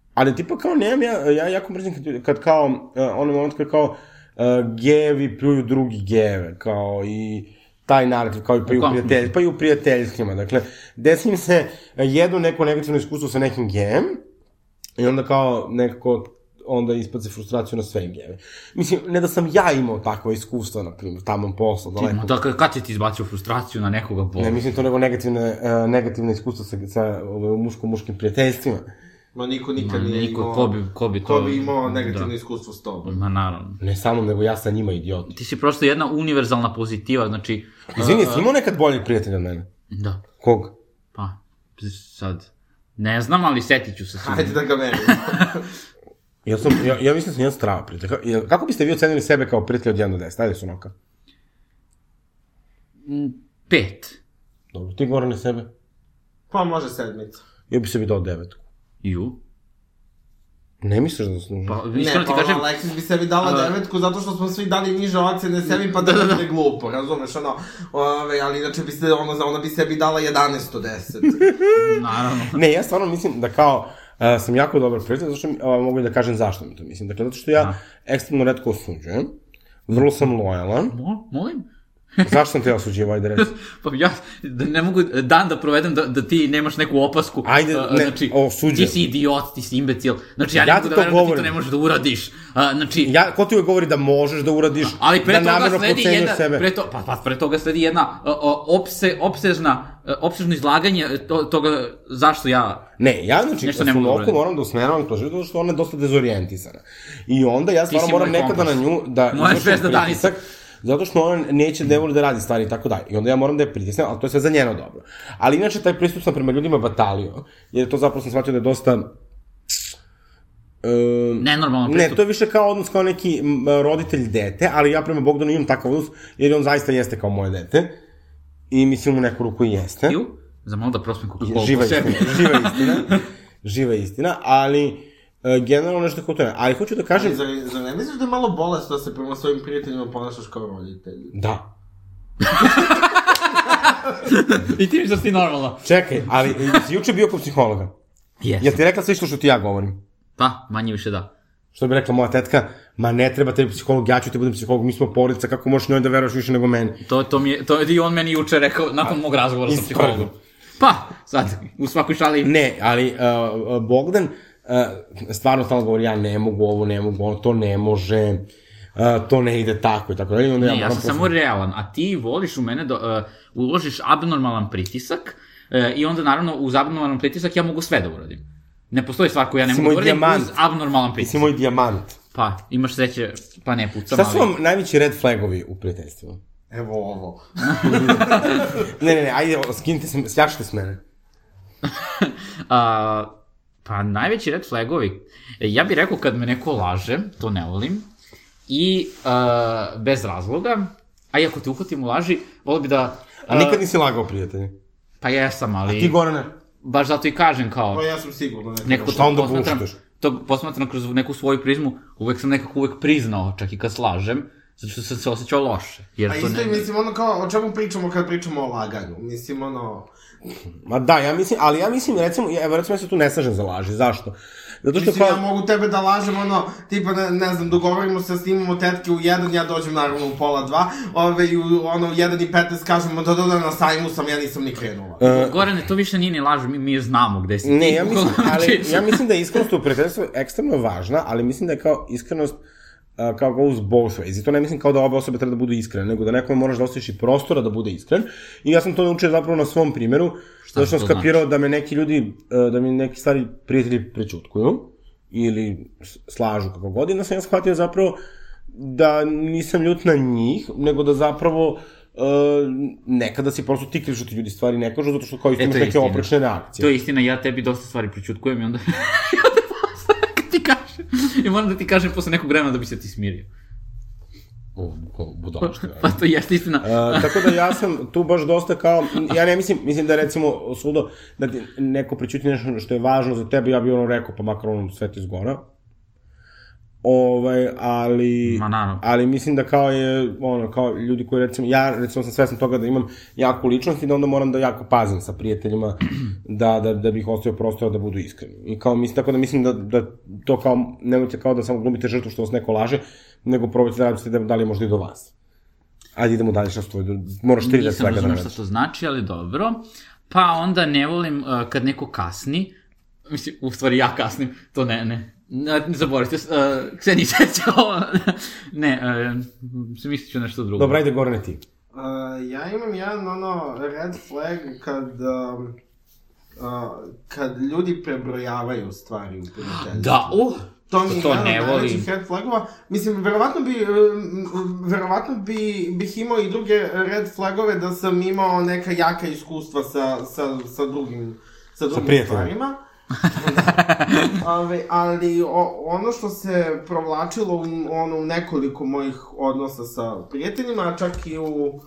Ali tipa kao nemam, ja, ja jako mrzim kad, kad kao, uh, onaj moment kad kao uh, gejevi pljuju drugi gejeve, kao i taj narativ, kao i pa i u, prijatelj, pa i u prijateljstvima. Dakle, desim se jedno neko negativno iskustvo sa nekim gejem i onda kao nekako onda ispace frustraciju na sve gejeve. Mislim, ne da sam ja imao takva iskustva, na primjer, tamo posla, daleko.
Dakle, kad si ti izbacio frustraciju na nekoga posla?
Ne, mislim to nego negativne, uh, negativne iskustva sa, sa uh, muško-muškim prijateljstvima.
Ma niko nikad nije
niko,
imao...
Ko bi, ko bi to...
Ko bi imao negativno da. iskustvo s tobom.
Ma naravno.
Ne samo, nego ja sa njima idiot.
Ti si prosto jedna univerzalna pozitiva, znači...
Izvini, jesi imao nekad boljeg prijatelja od mene?
Da.
Kog?
Pa, sad... Ne znam, ali setit ću se sigurno.
Hajde da ga meni.
Ja, sam, ja, ja mislim da sam jedan strava prijatelj. Kako biste vi ocenili sebe kao prijatelj od jedan do deset? Ajde, Sunoka.
Pet.
Dobro, ti Gorane sebe?
Pa može sedmica.
Ja bi sebi dao devetku.
Ju?
Ne misliš da služi?
Pa,
ne,
iskreno ti
pa
kažem...
Aleksis bi sebi dala uh, devetku zato što smo svi dali niže ocene sebi, pa da da ne glupo, razumeš, ono, ove, ali inače bi se, ono, ona bi sebi dala jedanaest od deset.
Naravno.
Ne, ja stvarno mislim da kao, uh, sam jako dobar prijatelj, zato što uh, mogu da kažem zašto mi to mislim. Dakle, zato što ja A. ekstremno retko osuđujem, vrlo sam lojalan.
Mo, molim?
Zašto sam te osuđivao, ajde reći?
Pa ja da ne mogu dan da provedem da, da ti nemaš neku opasku.
Ajde,
uh,
ne,
znači,
osuđujem.
Ti si idiot, ti si imbecil. Znači, ja, ja ne mogu da verujem da ti to ne možeš da uradiš. Uh, znači...
Ja, ko ti uvek govori da možeš da uradiš,
ali pre
da namerno pocenjuš
jedna,
sebe?
Pre to, pa, pa pre toga sledi jedna uh, opse, opsežna, uh, opsežno izlaganje to, toga zašto ja...
Ne, ja znači, Sunoku moram da usmeravam to zato što ona je dosta dezorijentisana. I onda ja stvarno moram nekada na nju da izvršim pritisak, zato što ona neće ne voli da radi stvari i tako dalje. I onda ja moram da je pritisnem, ali to je sve za njeno dobro. Ali inače, taj pristup sam prema ljudima batalio, jer to zapravo sam shvatio da je dosta... Um,
Nenormalan pristup.
Ne, to je više kao odnos kao neki roditelj dete, ali ja prema Bogdanu imam takav odnos, jer on zaista jeste kao moje dete. I mislim u neku ruku i jeste.
Ju? Za malo da prospem Coca-Cola
živa istina, živa istina, živa istina, ali... Uh, generalno nešto kao to je, ali hoću da kažem...
Ali zar, zar ne misliš da je malo bolesno da se prema svojim prijateljima ponašaš kao roditelj?
Da.
I ti misliš da si normalno.
Čekaj, ali si juče bio kod psihologa?
Jesam.
Jel ti rekla sve što ti ja govorim?
Pa, manje više da.
Što bi rekla moja tetka, ma ne treba tebi psiholog, ja ću ti budem psiholog, mi smo porodica, kako možeš njoj da veruješ više nego meni?
To, to mi je, to je i on meni juče rekao, nakon mog razgovora sa psihologom. Pa, sad, u svakoj šali...
Ne, ali uh, Bogdan... Uh, stvarno stalno govori, ja ne mogu ovo, ne mogu ovo, to ne može, uh, to ne ide tako i tako. Ne,
ja, ja sam samo realan, a ti voliš u mene da uh, uložiš abnormalan pritisak uh, i onda naravno uz abnormalan pritisak ja mogu sve da uradim. Ne postoji stvar koju ja ne mogu da uradim uz abnormalan pritisak.
Ti si moj dijamant.
Pa, imaš sreće, pa ne pucam.
Šta su vam ali... najveći red flagovi u prijateljstvu?
Evo ovo.
ne, ne, ne, ajde, skinite se, sljačite s mene.
A... Uh, Pa, najveći red flagovi, ja bih rekao kad me neko laže, to ne volim, i uh, bez razloga, a i ako te uhvatim u laži, volio bi da... Uh,
a nikad nisi lagao, prijatelji?
Pa jesam, ali...
A ti, Gorane?
Baš zato i kažem kao...
Pa ja sam sigurno.
Nekako
šta onda buštiš?
To posmatram kroz neku svoju prizmu, uvek sam nekako uvek priznao, čak i kad slažem, zato što sam se osjećao loše. Jer
a
to
isto
ne...
i mislim, ono kao, o čemu pričamo kad pričamo o laganju? Mislim, ono...
Ma da, ja mislim, ali ja mislim, recimo, evo recimo ja se tu ne slažem za laži, zašto? Zato što
mislim,
kao...
ja mogu tebe da lažem, ono, tipa, ne, ne znam, dogovorimo se, snimamo tetke u jedan, ja dođem naravno u pola dva, ove, i u, ono, jedan i petnaest kažemo da da na sajmu sam, ja nisam ni krenula.
Uh, Gorane, to više nije ni laž, mi, mi znamo gde si ti.
Ne, ja mislim, ali, ja mislim da je iskrenost u prijateljstvu ekstremno važna, ali mislim da je kao iskrenost Uh, kao goes both ways. I to ne mislim kao da obe osobe treba da budu iskrene, nego da nekome moraš da ostaviš i prostora da bude iskren. I ja sam to naučio zapravo na svom primjeru, zato što sam skapirao znači? da me neki ljudi, uh, da mi neki stari prijatelji prečutkuju, ili slažu kako god, i da sam ja shvatio zapravo da nisam ljut na njih, nego da zapravo Uh, nekada si prosto ti kriv što ti ljudi stvari ne kažu, zato što kao isto imaš neke oprečne reakcije.
To je istina, ja tebi dosta stvari prečutkujem i onda... ti kažem. I moram da ti kažem posle nekog vremena da bi se ti smirio.
O, budalačka.
Pa to jeste istina.
uh, tako da ja sam tu baš dosta kao, ja ne mislim, mislim da recimo sudo, da ti neko prečuti nešto što je važno za tebe, ja bih ono rekao, pa makar ono sve ti zgora. Ovaj, ali,
Ma, naravno.
ali mislim da kao je, ono, kao ljudi koji recimo, ja recimo sam svestan toga da imam jaku ličnost i da onda moram da jako pazim sa prijateljima da, da, da bih ostavio prostora da budu iskreni. I kao mislim, tako da mislim da, da to kao, nemojte kao da samo glumite žrtvu što vas neko laže, nego probajte da radite da, da li je možda i do vas. Ajde idemo dalje, šta stoji, moraš tri da svega da ne
Nisam razumio šta to znači, ali dobro. Pa onda ne volim uh, kad neko kasni, mislim, u stvari ja kasnim, to ne, ne. Ne, ne zaboravite, uh, Ksenija seća ovo. Ne, uh, se mislit ću nešto drugo.
Dobro, ajde Gorane ti.
Uh, ja imam jedan, ono, red flag kad, um, uh, kad ljudi prebrojavaju stvari u prijateljstvu.
Da, uh,
To mi je
to
jedan
ne
od
volim.
najvećih red flagova. Mislim, verovatno bi, verovatno bi, bih imao i druge red flagove da sam imao neka jaka iskustva sa, sa, sa drugim, sa drugim
prijateljima.
stvarima. Ove, ali o, ono što se provlačilo u, ono, u nekoliko mojih odnosa sa prijateljima, a čak i u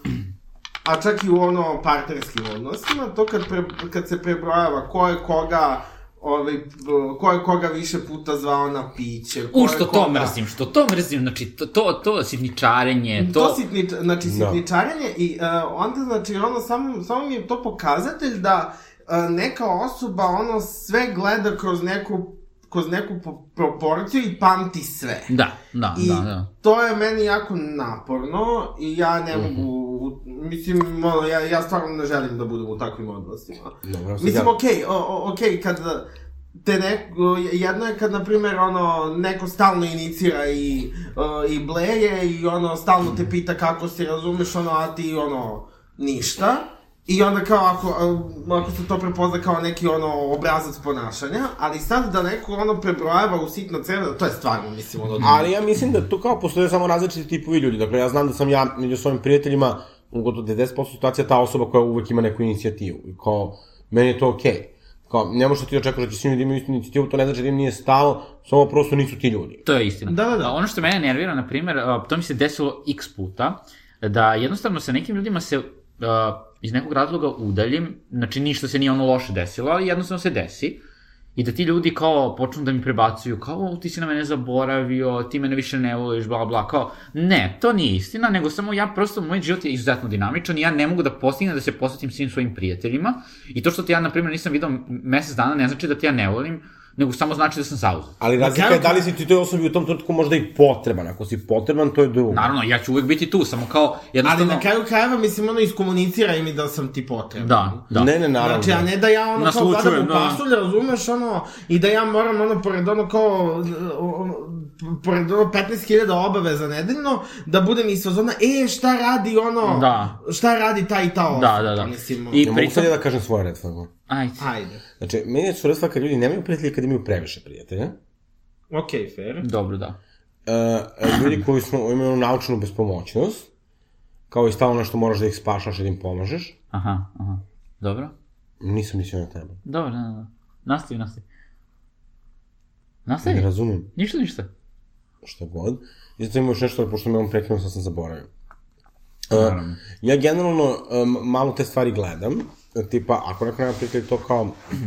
a čak i u ono partnerskim odnosima, to kad, pre, kad se prebrojava ko je koga ovaj, ko je koga više puta zvao na piće, ko
U,
je
što
koga...
to mrzim, što to mrzim, znači, to, to, to sitničarenje, to...
To sitnič, znači sitničarenje i uh, onda, znači, ono, samo, samo mi je to pokazatelj da uh, neka osoba, ono, sve gleda kroz neku, kroz neku proporciju i pamti sve.
Da, da,
I
da, da.
to je meni jako naporno i ja ne mogu, mislim, ono, ja, ja stvarno ne želim da budem u takvim odnosima.
Dobro,
Mislim,
ja...
okej, okay, okej, okay, kad te neko, jedno je kad, na primjer, ono, neko stalno inicira i, uh, i bleje i, ono, stalno te pita kako si, razumeš, ono, a ti, ono, ništa. I onda kao, ako, ako se to prepozna kao neki, ono, obrazac ponašanja, ali sad da neko, ono, prebrojava u sitno crno, to je stvarno, mislim, ono...
Ali ja mislim da tu kao postoje samo različiti tipovi ljudi. Dakle, ja znam da sam ja među svojim prijateljima u gotovo devedeset posto situacija ta osoba koja uvek ima neku inicijativu. I kao, meni je to okej. Okay. Kao, ne možeš da ti očekaš da će svi ljudi imaju istu inicijativu, to ne znači da im nije stalo, samo prosto nisu ti ljudi.
To je istina.
Da, da, da.
Ono što mene nervira, na primjer, to mi se desilo x puta, da jednostavno sa nekim ljudima se uh, iz nekog razloga udaljim, znači ništa se nije ono loše desilo, ali jednostavno se desi, i da ti ljudi kao počnu da mi prebacuju, kao ti si na mene zaboravio, ti mene više ne voliš, bla bla, kao ne, to nije istina, nego samo ja prosto, moj život je izuzetno dinamičan i ja ne mogu da postignem da se posvetim svim svojim prijateljima i to što ti ja, na primjer, nisam vidio mesec dana ne znači da ti ja ne volim, nego samo znači da sam zauzet.
Ali razlika je da li si ti toj osobi u tom trenutku možda i potreban. Ako si potreban, to je drugo.
Naravno, ja ću uvek biti tu, samo kao jednostavno...
Ali na kraju krajeva, mislim, ono, iskomuniciraj mi da sam ti potreban.
Da, da.
Ne, ne, naravno.
Znači, a ne da ja, ono, kao gledam u
da.
pasulj, razumeš, ono, i da ja moram, ono, pored, ono, kao, pored, ono, petnaest hiljada obaveza nedeljno, da budem iz fazona, e, šta radi, ono,
Da.
šta radi ta i ta osoba.
Da, da, da.
Mislim,
I
Ja mogu sad ja da kažem svoje red flag.
Ajde.
ajde.
Znači, meni je su red flag kad ljudi nemaju prijatelja kad imaju previše prijatelja.
Okej, okay, fair.
Dobro, da.
Uh, ljudi koji su, imaju naučnu bespomoćnost, kao i stalno nešto moraš da ih spašaš i da im pomažeš.
Aha, aha. Dobro.
Nisam mislio na tebe.
Dobro, da, da. Nastavi, nastavi. Nastavi?
Ne razumem
Ništa, ništa.
šta god. I zato ima još nešto, pošto me on prekinuo, sad sam zaboravio. Uh, ja generalno um, malo te stvari gledam, tipa, ako neko nema prijatelj, to kao,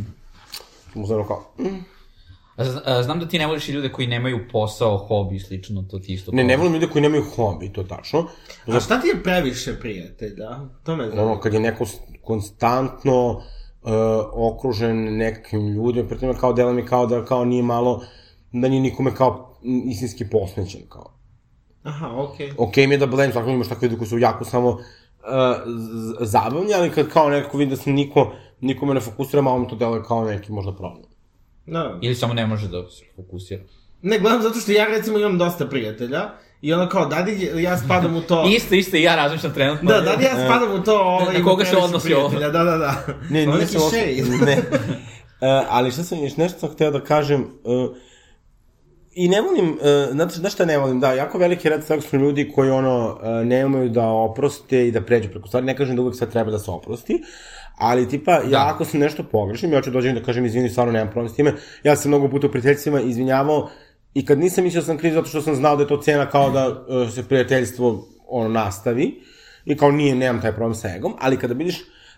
mu znam kao, mm.
Znam da ti ne voliš i ljude koji nemaju posao, hobi i slično, to ti isto...
Ne, ne volim ljude koji nemaju hobi, to je tačno.
A šta ti je previše prijatelja? To me znam.
Ono, kad je neko konstantno uh, okružen nekim ljudima, pritom kao dela mi kao da kao nije malo, da nije nikome kao istinski posvećen, kao.
Aha, okej. Okay.
Okej okay mi je da blem, svakako imaš takve ljudi koji su jako samo uh, zabavni, ali kad kao neko vidi da se niko, nikome ne fokusira, malo mi to deluje kao neki možda problem.
Da.
Ili samo ne može da se fokusira.
Ne, gledam zato što ja recimo imam dosta prijatelja i ono kao, da li ja spadam u to...
Isto, isto i ja razmišljam trenutno.
Da, da li ja spadam u to... Ovaj,
na koga se odnosi ovo?
Da, da, da.
Ne,
ovo
nisam...
neki shade.
Ne. Uh, ali šta sam, nešto sam hteo da kažem... Uh, I ne volim, uh, znate, znaš šta ne volim, da, jako veliki red flag su ljudi koji ono, uh, ne umaju da oproste i da pređu preko stvari, ne kažem da uvek sve treba da se oprosti, ali tipa, da. Ja ako sam nešto pogrešim, ja ću dođem da kažem izvini, stvarno nemam problem s time, ja sam mnogo puta u prijateljstvima izvinjavao i kad nisam mislio sam kriv zato što sam znao da je to cena kao da uh, se prijateljstvo ono nastavi i kao nije, nemam taj problem sa egom, ali kada vidiš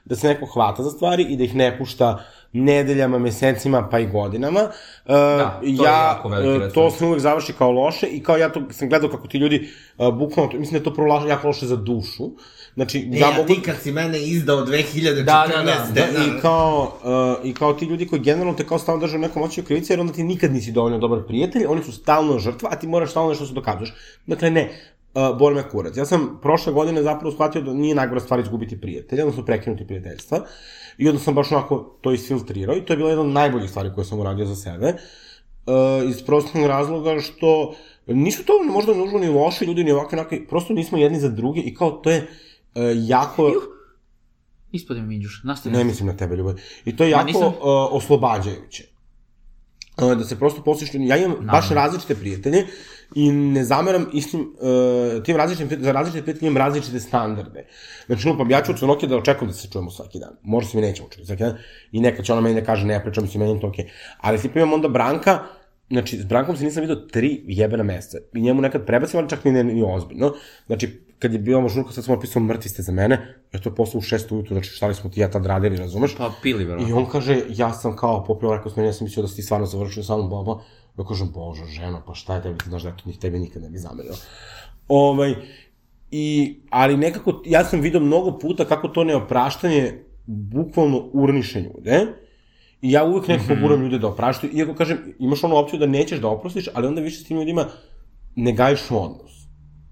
da se neko hvata za stvari i da ih ne pušta nedeljama, mesecima, pa i godinama. Uh,
Da, to je
ja,
jako veliki red
uh, To
flag.
se uvek završi kao loše i kao ja to sam gledao kako ti ljudi uh, bukvalno, mislim da je to prvo laž- jako loše za dušu. Znači,
E,
ja
a
mogu...
ti kad si mene izdao dve hiljade
Da, da,
četrnaeste.
da,
Da, i kao, uh, i kao ti ljudi koji generalno te kao stalno drže u nekom očiju krivice, jer onda ti nikad nisi dovoljno dobar prijatelj, oni su stalno žrtva, a ti moraš stalno nešto se dokazuješ. Dakle, ne, uh, boli me kurac. Ja sam prošle godine zapravo shvatio da nije najgora stvar izgubiti prijatelja, odnosno prekinuti prijateljstva, i onda sam baš onako to isfiltrirao i to je bila jedna od najboljih stvari koje sam uradio za sebe, uh, iz prostog razloga što nisu to možda nužno ni loši ljudi, ni ovakvi, onakvi, prosto nismo jedni za druge i kao to je uh, jako...
Juh. Ispod mi Minđuš, nastavi.
Ne mislim na tebe, ljubav. I to je
Ma,
jako
nisam-
uh, oslobađajuće. Uh, da se prosto postiš, ja imam baš različite prijatelje i ne zameram istim, uh, tim različitim, za različite prijatelje imam različite standarde. Znači, lupam, ja ću od Sonoke da očekujem da se čujemo svaki dan. Možda se mi nećemo čuti svaki dan i nekad će ona meni da kaže ne pričam, mislim, meni je to okej. Okay. Ali tipa imam onda Branka, znači, s Brankom se nisam vidio tri jebena meseca i njemu nekad prebacim, ali čak ni, ne, ni ozbiljno. Znači, kad je bio žurka, sad sam opisao mrtvi ste za mene, ja to je posle u šest ujutru, znači šta li smo ti ja tad radili, razumeš?
Pa pili, verovatno.
I on kaže, ja sam kao popio, rekao sam, ja sam mislio da si ti stvarno završio sa mnom, baba. Ja kažem, bože, ženo, pa šta je tebi, ti znaš da ja to njih tebi nikad ne bi zamerio. Ovaj, i, ali nekako, ja sam vidio mnogo puta kako to neopraštanje bukvalno urniše ljude. I ja uvek nekako mm-hmm. guram ljude da opraštaju, iako kažem, imaš onu opciju da nećeš da oprostiš, ali onda više s tim ljudima ne gajiš odnos.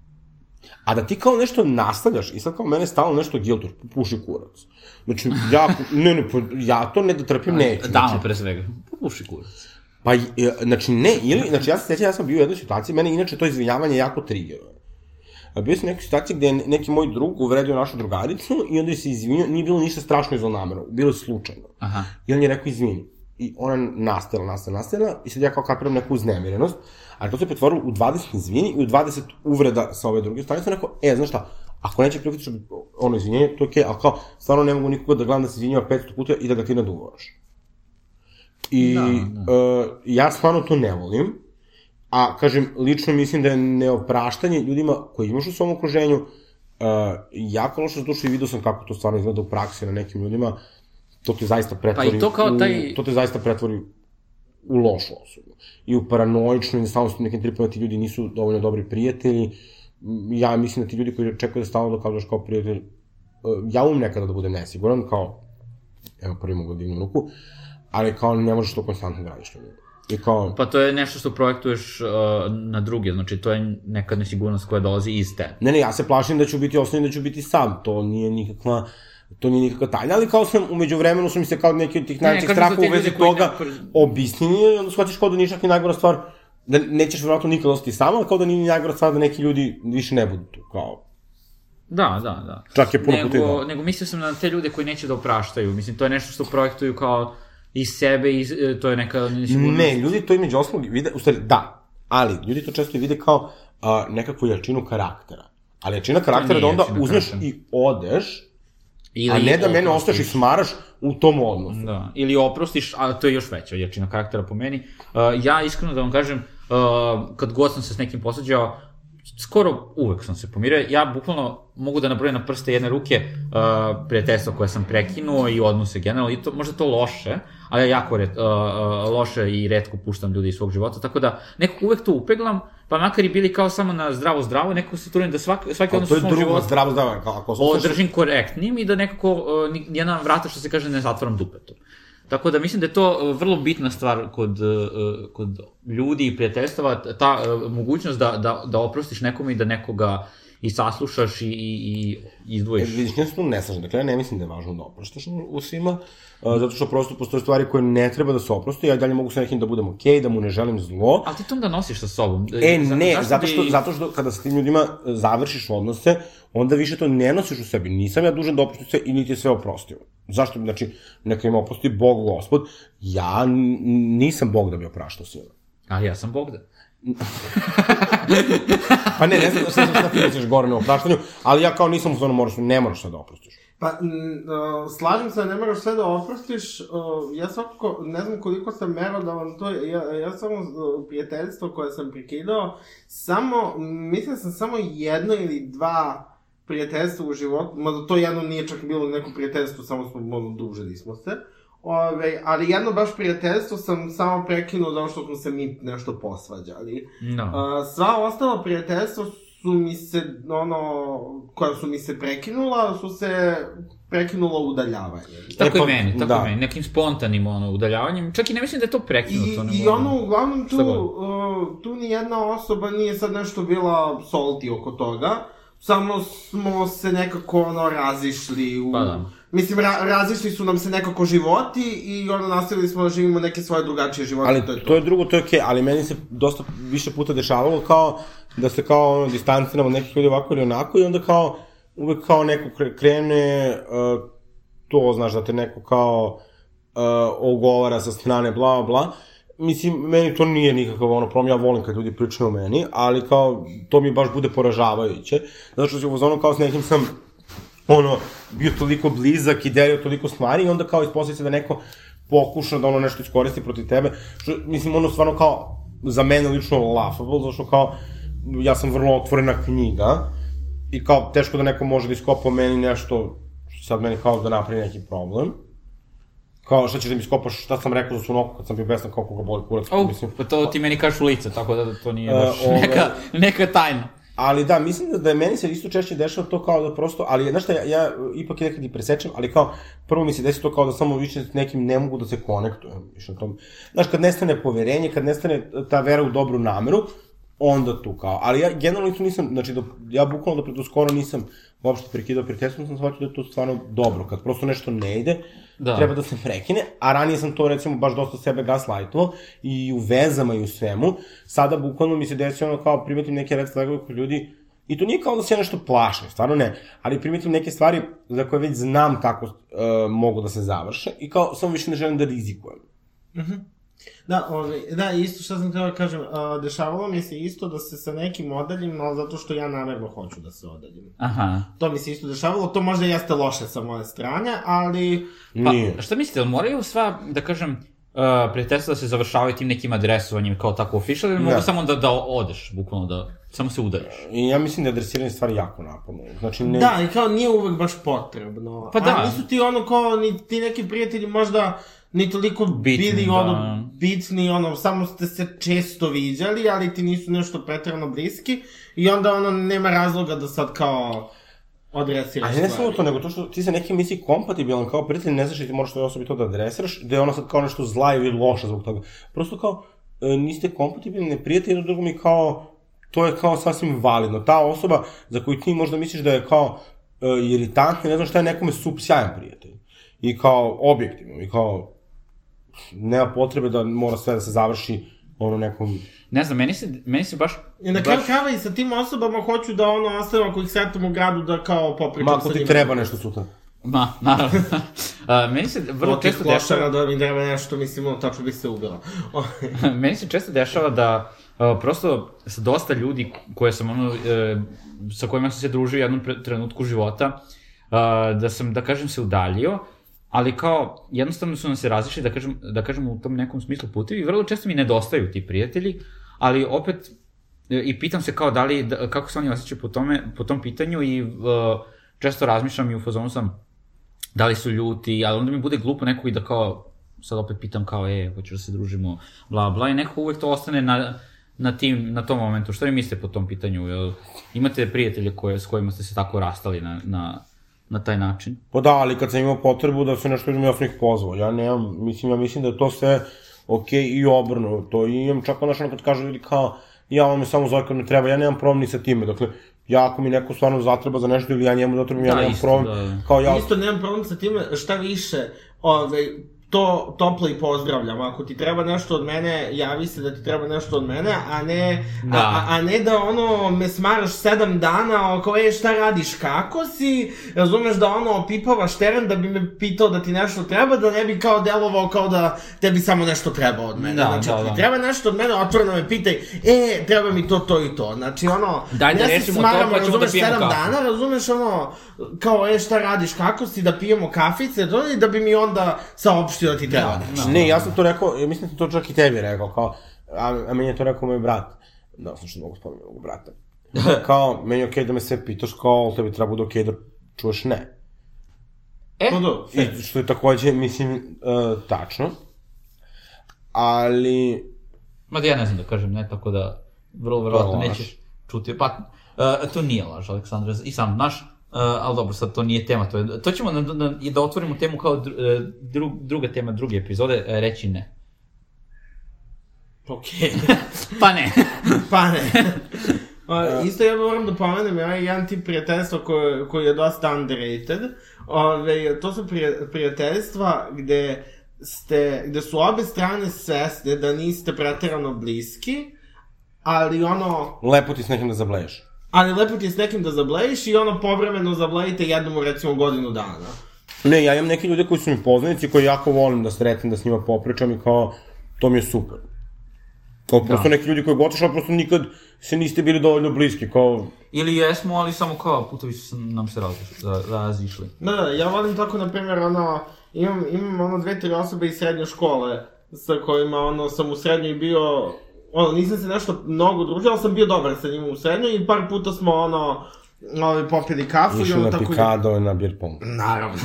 A da ti kao nešto nastavljaš i sad kao mene stalno nešto guiltor, puši kurac. Znači, ja, ne, ne, ja to ne da trpim, neću.
Dama,
Znači,
pre svega. Puši kurac.
pa, e, znači, ne, ili, znači, ja se sjećam, ja sam bio u jednoj situaciji, mene inače to izvinjavanje jako triggeruje. Bio sam u nekoj situaciji gde je neki moj drug uvredio našu drugaricu i onda je se izvinio, nije bilo ništa strašno iz namera, bilo je slučajno.
Aha.
I on je rekao izvini. I ona je nastala, nastala, nastala i sad ja kao kapiram neku uznemirenost, ali to se pretvorilo u dvadeset izvini i u dvadeset uvreda sa ove druge strane. Sam rekao, e, znaš šta, ako neće prihvatiš ono izvinjenje, to je okej, okay, ali kao, stvarno ne mogu nikoga da gledam da se izvinjava petsto puta i da ga ti naduvaraš. I da, da. Uh, ja stvarno to ne volim, a kažem, lično mislim da je neopraštanje ljudima koji imaš u svom okruženju uh, jako loše, zato što i vidio sam kako to stvarno izgleda u praksi na nekim ljudima, to te zaista pretvori,
pa i to kao taj...
u, to te zaista pretvori u lošu osobu. I u paranoičnu, i da stalno su nekim tripima ti ljudi nisu dovoljno dobri prijatelji. Ja mislim da ti ljudi koji čekaju da stalno dokazuješ kao prijatelj, ja umem nekada da budem nesiguran, kao, evo prvi mogu da dignem ruku, ali kao ne možeš to konstantno da radiš na ljudi. I kao...
Pa to je nešto što projektuješ uh, na druge, znači to je neka nesigurnost koja dolazi iz tebe.
Ne, ne, ja se plašim da ću biti ostavljen, da ću biti sam, to nije nikakva... To nije nikakva tajna, ali kao sam, umeđu vremenu su mi se kao neki od tih najvećih straha u vezi toga ne... objasnili i onda shvatiš kao da nije čak i najgora stvar, da nećeš vjerojatno nikad ostati sam, ali kao da nije najgora stvar da neki ljudi više ne budu tu, kao...
Da, da, da.
Čak je puno puta i da.
Nego mislio sam na te ljude koji neće da opraštaju, mislim, to je nešto što projektuju kao iz sebe, iz, to je neka nesigurnost.
Ne, ljudi to između ostalog vide, u stvari, da, ali ljudi to često i vide kao a, nekakvu jačinu karaktera. Ali jačina karaktera da onda uzmeš karaktera. I odeš, ili a ne da mene ostaš i smaraš u tom odnosu.
Da, ili oprostiš, a to je još veća jačina karaktera po meni. Uh, ja iskreno da vam kažem, uh, kad god sam se s nekim posvađao, skoro uvek sam se pomirio, ja bukvalno mogu da nabrojim na prste jedne ruke uh, prijateljstva koje sam prekinuo i odnose generalno, i to, možda to loše, ali ja jako red, uh, uh, loše i retko puštam ljudi iz svog života, tako da nekako uvek to upeglam, pa makar i bili kao samo na zdravo zdravo, nekako se trudim da svaki, svaki odnos u svom životu...
To je drugo, zdravo zdravo, ako se...
Održim korektnim i da nekako uh, jedna vrata, što se kaže, ne zatvaram dupetu. Tako da mislim da je to vrlo bitna stvar kod, kod ljudi i prijateljstava, ta mogućnost da, da, da oprostiš nekome i da nekoga i saslušaš i, i, i izdvojiš.
E, vidiš, ja se tu ne slažem, dakle, ja ne mislim da je važno da oprostiš u svima, a, zato što prosto postoje stvari koje ne treba da se oprosti, ja dalje mogu sa nekim da budem okej, okay, da mu ne želim zlo.
Ali ti to onda nosiš sa sobom.
E, ne, zato što, bi... zato što kada sa tim ljudima završiš odnose, onda više to ne nosiš u sebi. Nisam ja dužan da oprostim sve i niti je sve oprostio. Zašto? Znači, neka ima oprosti Bog Gospod, ja nisam Bog da bi opraštao svima.
Ali ja sam Bog da.
Pa ne, ne znam šta, šta ti misliš gore na opraštanju, ali ja kao nisam u stvarno moraš, ne moraš sve da oprostiš.
Pa, m, uh, slažem se da ne moraš sve da oprostiš, uh, ja svakako, ne znam koliko sam merodavan to, ja, ja samo uh, prijateljstvo koje sam prekidao, samo, mislim sam samo jedno ili dva prijateljstvo u životu, mada to jedno nije čak bilo neko prijateljstvo, samo smo malo družili smo se, ove, ali jedno baš prijateljstvo sam samo prekinuo zato što smo se mi nešto posvađali.
No.
A, sva ostala prijateljstva su mi se, ono, koja su mi se prekinula, su se prekinula udaljavanjem.
Tako
E,
i
pa,
meni, tako
da.
i meni, nekim spontanim ono, udaljavanjem, čak i ne mislim da je to prekinuto.
I, i ono, uglavnom, tu, uh, tu ni jedna osoba nije sad nešto bila salty oko toga, samo smo se nekako, ono, razišli u...
Pa da.
Mislim, ra razišli su nam se nekako životi i, ono, nastavili smo da živimo neke svoje drugačije živote,
Ali
to je to.
to je drugo, to je okej, ali meni se dosta više puta dešavalo kao da se kao ono, distanciramo od nekih ljudi ovako ili onako i onda kao uvek kao neko krene uh, to, znaš, da te neko kao uh, ogovara sa strane, bla, bla. Mislim, meni to nije nikakav ono problem, ja volim kad ljudi pričaju o meni, ali kao, to mi baš bude poražavajuće, zato što se u zonu kao s nekim sam ono, bio toliko blizak i delio toliko stvari i onda kao ispostavlja se da neko pokuša da ono nešto iskoristi protiv tebe, što, mislim, ono stvarno kao, za mene lično laughable, zato što kao, ja sam vrlo otvorena knjiga i kao, teško da neko može da iskopa meni nešto, sad meni kao da napravi neki problem. Kao, šta ćeš da mi skopaš, šta sam rekao za Sunoku kad sam bio besan kao koga boli kurac,
Oh,
mislim.
pa to ti meni kažeš u lice, tako da to nije
E,
baš
ove-
neka, neka tajna.
Ali da, mislim da, da je meni se isto češće dešava to kao da prosto, ali znaš šta, ja, ja ipak nekad i presečem, ali kao, prvo mi se desi to kao da samo više s nekim ne mogu da se konektujem, više na tom. Znaš, kad nestane poverenje, kad nestane ta vera u dobru nameru, onda tu kao, ali ja generalno tu nisam, znači, do, ja bukvalno do preto skoro nisam uopšte prekidao prijateljstvo, sam shvatio da je to stvarno dobro, kad prosto nešto ne ide,
Da.
treba da se prekine, a ranije sam to recimo baš dosta sebe gaslightovao i u vezama i u svemu, sada bukvalno mi se desi ono kao primetim neke red flagove kod ljudi, i to nije kao da se ja nešto plašim, stvarno ne, ali primetim neke stvari za koje već znam kako uh, mogu da se završe i kao samo više ne želim da rizikujem.
Da, ovaj, da, isto što sam htio da kažem, a, dešavalo mi se isto da se sa nekim odaljim, ali zato što ja namerno hoću da se odaljim.
Aha.
To mi se isto dešavalo, to možda jeste loše sa moje strane, ali...
Pa,
Nije.
šta mislite, ali moraju sva, da kažem, uh, prijateljstva da se završavaju tim nekim adresovanjem kao tako official ili mogu
Da.
samo da, da odeš, bukvalno da samo se udariš?
I ja mislim da je adresiranje stvari jako naporno. Znači, ne...
Da, i kao nije uvek baš potrebno.
Pa da.
A nisu ti ono kao, ni ti neki prijatelji možda ni toliko
Bitni,
bili
da.
ono bitni, ono, samo ste se često viđali, ali ti nisu nešto pretjerano bliski i onda ono nema razloga da sad kao adresiraš
Ali ne
stvari.
samo to, nego to što ti sa nekim nisi kompatibilan kao prijatelj, ne znaš da ti moraš toj osobi to da adresiraš, da je ona sad kao nešto zla ili loša zbog toga. Prosto kao, e, niste kompatibilni, ne prijatelji jedno drugom i kao, to je kao sasvim validno. Ta osoba za koju ti možda misliš da je kao e, iritantna, ne znam šta je nekome sup sjajan prijatelj. I kao, objektivno, i kao, nema potrebe da mora sve da se završi ono nekom...
Ne znam, meni se, meni se baš...
I na kraju
baš...
krajeva i sa tim osobama hoću da ono ostavim ako ih sretam u gradu da kao popričam
Ma,
sa
ako
njima.
ti treba nešto sutra.
Ma, naravno. uh, meni se vrlo
Od tih
često dešava...
klošara da mi treba nešto, mislim, ono, tačno bih se ubila.
Meni se često dešava da uh, prosto sa dosta ljudi koje sam ono, uh, sa kojima sam se družio u jednom pre- trenutku života, uh, da sam, da kažem, se udaljio, ali kao, jednostavno su nam se razišli, da kažem, da kažem u tom nekom smislu putevi, i vrlo često mi nedostaju ti prijatelji, ali opet, e, i pitam se kao da li, da, kako se oni osjećaju po, tome, po tom pitanju i uh, često razmišljam i u fazonu sam da li su ljuti, ali onda mi bude glupo nekog i da kao, sad opet pitam kao, e, hoću da se družimo, bla, bla, i nekako uvek to ostane na, na, tim, na tom momentu. Šta vi mislite po tom pitanju? Jel, imate prijatelje koje, s kojima ste se tako rastali na, na, na taj način?
Pa da, ali kad sam imao potrebu da se nešto ljudima, ja sam ih pozvao. Ja nemam, mislim, ja mislim da je to sve okej i obrnuto. I imam čak ono što kad kažu ljudi kao, ja vam me samo zove kad me treba, ja nemam problem ni sa time. Dakle, ja ako mi neko stvarno zatreba za nešto ili ja njemu zatrebam, ja
Da,
nemam
isto,
problem.
da.
Kao ja...
Isto nemam problem sa time, šta više, ove, to toplo i pozdravljam. Ako ti treba nešto od mene, javi se da ti treba nešto od mene, a ne
Da.
a, a ne da ono me smaraš sedam dana, oko e šta radiš, kako si, razumeš da ono opipavaš teren da bi me pitao da ti nešto treba, da ne bi kao delovao kao da tebi samo nešto treba od mene.
Da,
znači,
da,
ako
da.
ti treba nešto od mene, otvoreno me pitaj, e, treba mi to, to i to. Znači, ono,
Daj da
ne se
rešimo to,
smaramo,
pa ćemo da
razumeš,
pijemo
sedam
kafu.
dana, razumeš, ono, kao, e, šta radiš, kako si, da pijemo kafice, to, i da bi mi onda saopštio da ti treba nešto.
Ne, ja sam to rekao, ja mislim da to čak i tebi rekao, kao, a, a meni je to rekao moj brat. Da, sam što mogu spomenuti mog brata. Kao, meni je okej da me sve pitaš, kao, ali tebi treba bude okej da čuješ ne.
E,
No, do,
I što je takođe, mislim, uh, tačno. Ali...
ma da ja ne znam da kažem ne, tako da vrlo verovatno
laž.
nećeš čuti. Pa, uh, to nije laž, Aleksandra, i sam znaš, uh, ali dobro, sad to nije tema, to, je, to ćemo na, na, da otvorimo temu kao dru, dru, druga tema druge epizode, uh, reći ne.
okej.
Pa ne.
Pa ne. O, isto ja moram da pomenem, ja jedan tip prijateljstva koji, koji je dosta underrated. Ove, to su prije, prijateljstva gde, ste, gde su obe strane svesne da niste preterano bliski, ali ono...
Lepo ti s nekim da zableješ.
Ali lepo ti je s nekim da zablejiš i ono povremeno zablejite jednom u recimo godinu dana.
Ne, ja imam neke ljude koji su mi poznanici, koji jako volim da sretnem, da s njima popričam i kao, to mi je super. Kao prosto neki ljudi koji je gotoš, ali prosto nikad se niste bili dovoljno bliski, kao...
Ili jesmo, ali samo kao putovi su nam se razišli. razišli.
Da, da, ja volim tako, na primjer, ono, imam, imam ono dve, tri osobe iz srednje škole, sa kojima, ono, sam u srednjoj bio, ono, nisam se nešto mnogo družio, ali sam bio dobar sa njima u srednjoj i par puta smo, ono, ovaj, popili kafu i
Išao
ono
na
tako...
Pikado i na beer pong.
Naravno.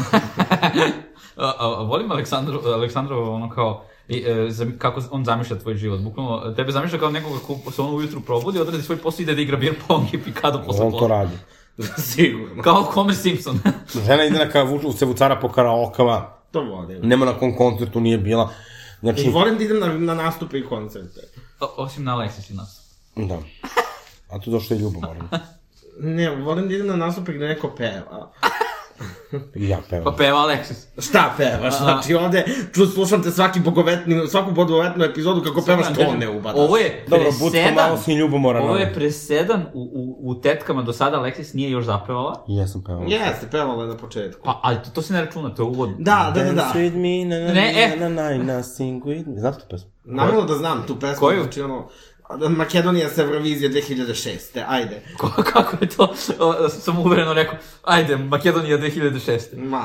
a, a, a, volim Aleksandru, Aleksandrovo ono kao, i, e, zam, kako on zamišlja tvoj život, bukvalno, tebe zamišlja kao nekoga ko se on ujutru probudi, odradi svoj posao, ide da igra beer pong i Pikado posle
On to radi.
Sigurno.
kao Homer Simpson.
Žena ide na kavuču, se vucara po karaokama,
To volim.
nema na kom koncertu nije bila. Znači,
I volim da idem na, na nastupe i koncerte.
O, osim na Alexis i nas.
da. A tu došlo je ljubomoran.
Ne, volim da idem na nastupe gde neko peva.
I ja
Pa
pevam.
peva Alexis.
Šta pevaš? Znači ovde ču, slušam te svaki bogovetni, svaku bogovetnu epizodu kako pevaš to ne ubadaš.
Ovo je
Dobro, Bucko
presedan.
malo si ljubomoran.
Ovo
ali-
je presedan u, u, u tetkama do sada, Alexis nije još zapevala.
I ja sam pevao.
Jeste, pevala je na početku.
Pa, ali to, to se ne računa, to je uvod.
Da, da, da, da.
Dance with me, na na
Ne, e.
na na na na sing with me. Znate tu pesmu?
Naravno da znam tu pesmu,
Koju?
znači ono, Makedonija s Eurovizije dve hiljade šeste, ajde.
Ko, kako je to? O, sam uvereno rekao, ajde, Makedonija dve hiljade šeste.
Ma,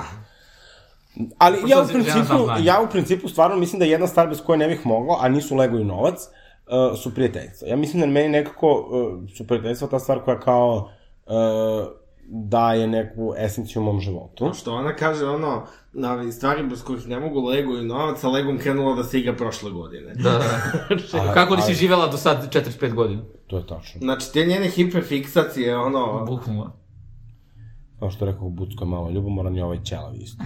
Ali
Pošto
ja u
si žena
principu,
znam znanje.
ja u principu stvarno mislim da jedna stvar bez koje ne bih mogao, a nisu Lego i novac, uh, su prijateljstva. Ja mislim da meni nekako uh, su prijateljstva ta stvar koja kao uh, daje neku esenciju u mom životu.
što ona kaže ono, na stvari bez kojih ne mogu Lego i novac, a Legom krenula da se igra prošle godine.
Da, da.
A-
Kako li si
a-
živjela do sad četrdeset pet godina?
To je tačno.
Znači, te njene hiperfiksacije, ono...
Bukvalno.
Kao što rekao, Bucko je malo ljubomoran i ovaj ćelav isto.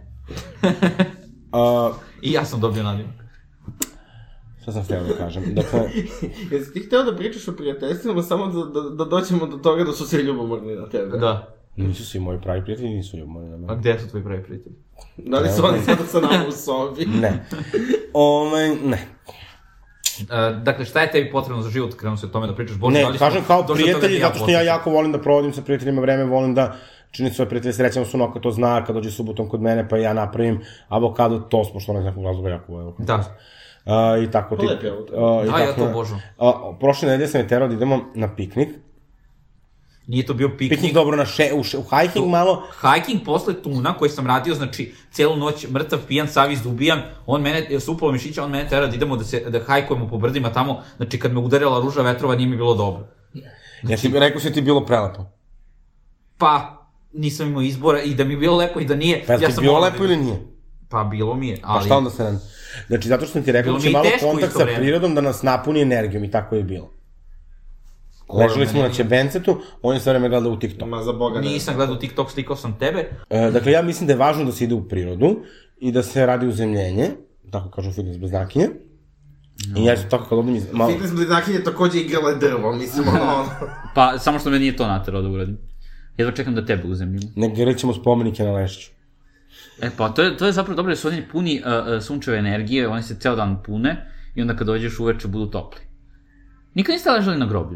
uh,
I ja sam dobio nadimak.
šta sam htio da kažem? Dakle,
Jesi ti hteo da pričaš o prijateljstvima samo da, da, da doćemo do toga da su svi ljubomorni na tebe?
Da.
nisu svi moji pravi prijatelji, nisu ljubomorni na
A
mene.
gde su tvoji pravi prijatelji?
Da li su oni sada sa nama u sobi?
Ne. Ome, ne.
Uh, dakle, šta je tebi potrebno za život, krenuo se o tome da pričaš? Bože, da
Ne,
li smo
kažem kao
došli do toga
prijatelji,
da
zato što ja
poslušam?
jako volim da provodim sa prijateljima vreme, volim da činim svoje prijatelje srećama, su ono, to zna, kad dođe subotom kod mene, pa ja napravim avokado tost, pošto ono iz nekog razloga jako volim.
Da.
Uh, I tako ti...
Lep je avokado.
Uh, i
Da, ja
tako-
to obožavam.
Uh, prošle nedelje sam je terao da idemo na piknik.
Nije to bio piknik.
Piknik dobro na še, u, še, u hiking malo.
Hiking posle tuna koji sam radio, znači, celu noć mrtav, pijan, sav izdubijan, on mene, s upalo mišića, on mene tera da idemo da se, da hajkujemo po brdima tamo, znači kad me udarila ruža vetrova nije mi bilo dobro.
Ja ti rekao si ti bilo prelepo.
Pa, nisam imao izbora i da mi je bilo lepo i da nije.
Pa ja ti
sam
bilo
morao
lepo
da-
ili nije?
Pa bilo mi je,
Pa
ali...
šta onda se ne... Znači, zato što sam ti rekao
Bilo
da će
mi i
malo
teško u
kontakt
isto
sa
vreme.
prirodom da nas napuni energijom i tako je bilo. Ležali smo na Čebencetu, on je sve vreme gledao u TikTok.
Ma za Boga ne.
Nisam gledao TikTok, slikao sam tebe.
E, dakle, ja mislim da je važno da se ide u prirodu i da se radi uzemljenje, tako kažu fitness beznakinje. No. I ja ću tako kad odem iz... Malo...
Fitness bliznakinje takođe igrale drvo, mislim, ono...
Pa, samo što me nije to naterao da uradim. Jedva čekam da tebe uzemljim.
Negdje rećemo spomenike na Lešću.
E pa, to je, to je zapravo dobro, jer su oni puni uh, uh, sunčeve energije, oni se ceo dan pune i onda kad dođeš uveče budu topli. Nikad niste ležali na groblju?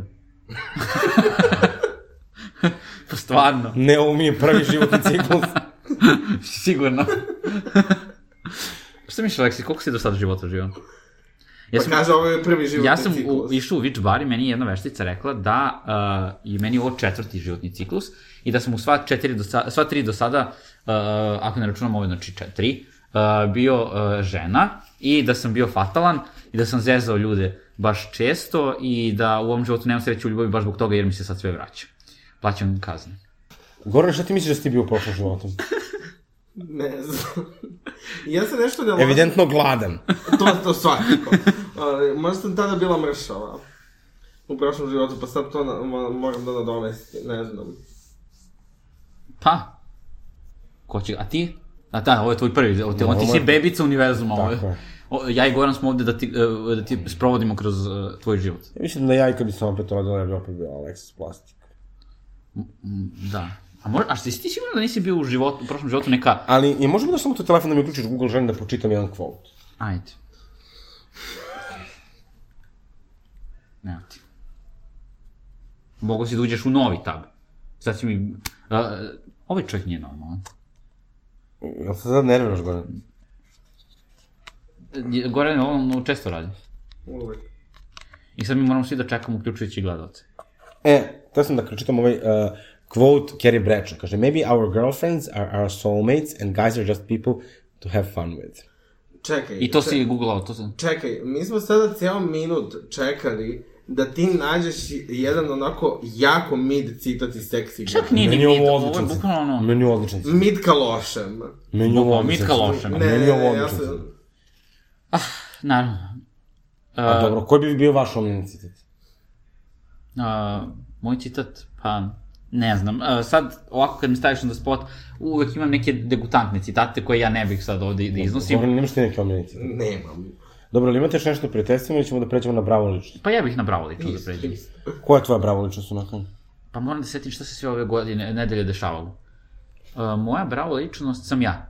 Pa stvarno.
Ne, ovo mi je prvi životni ciklus.
Sigurno. Šta misliš, Aleksi, koliko si do sada života živao? Ja
Pa kaže, ovo je prvi životni
ja sam
ciklus.
u, išao u Beach bar i meni je jedna veštica rekla da uh, je meni ovo četvrti životni ciklus i da sam u sva, četiri do sa, sva tri do sada, uh, ako ne računam ovo, znači četiri, uh, bio uh, žena i da sam bio fatalan i da sam zezao ljude baš često i da u ovom životu nemam sreće u ljubavi baš zbog toga jer mi se sad sve vraća. Plaćam kazne.
Goran, šta ti misliš da si ti bio u prošlom životu?
Ne znam. Ja se nešto ne ložim.
Evidentno gladan.
To, to svakako. Uh, možda sam tada bila mršava. U prošlom životu, pa sad to na, moram da nadomesti, ne znam.
Pa? Ko će, a ti? A da, ovo je tvoj prvi, ovo ti, no, ti si bebica univerzuma. Tako je. O, ja i Goran smo ovde da ti, da ti sprovodimo kroz uh, tvoj život.
Ja mislim da ja i kad bi sam opet rodila, ja bi opet bio Alexis Plastik.
Da. A, možda, a si ti sigurno da nisi bio u, životu, u prošlom životu neka...
Ali, je možemo da samo to telefon da mi uključiš Google, želim da pročitam jedan quote.
Ajde. Evo ti. Mogu si da uđeš u novi tab. Sad si mi... Uh, ovaj čovjek nije normalan.
Jel se sad nerviraš, Goran?
Goran, ovo često radi.
Uvijek.
I sad mi moramo svi da čekamo uključujući gledalce.
E, to sam da pročitam ovaj uh, quote Carrie Bradshaw. Kaže, maybe our girlfriends are our soulmates and guys are just people to have fun with.
Čekaj.
I to si googlao, to sam...
Čekaj, mi smo sada cijel minut čekali da ti nađeš jedan onako jako mid citat iz seksi.
Čak nije ni mid, ovo je bukvalno ono...
Meni je odličan citat.
Mid ka lošem.
Meni je ovo
Mid ka lošem.
Ne,
Meni je ovo
ja
odličan
sam...
citat.
Ah, naravno.
A dobro, koji bi bio vaš omiljeni citat?
Uh, moj citat, pa ne znam. Uh, sad, ovako kad mi staviš na spot, uvek imam neke degutantne citate koje ja ne bih sad ovde da iznosim.
Dobro, nemaš ti neke omiljeni citat?
Nemam.
Dobro, ali imate još nešto pri testima ili ćemo da pređemo na bravo ličnost?
Pa ja bih na bravo ličnost da pređem.
Koja je tvoja bravo ličnost onako?
Pa moram da setim šta se sve ove godine, nedelje dešavalo. Uh, moja bravo ličnost sam ja.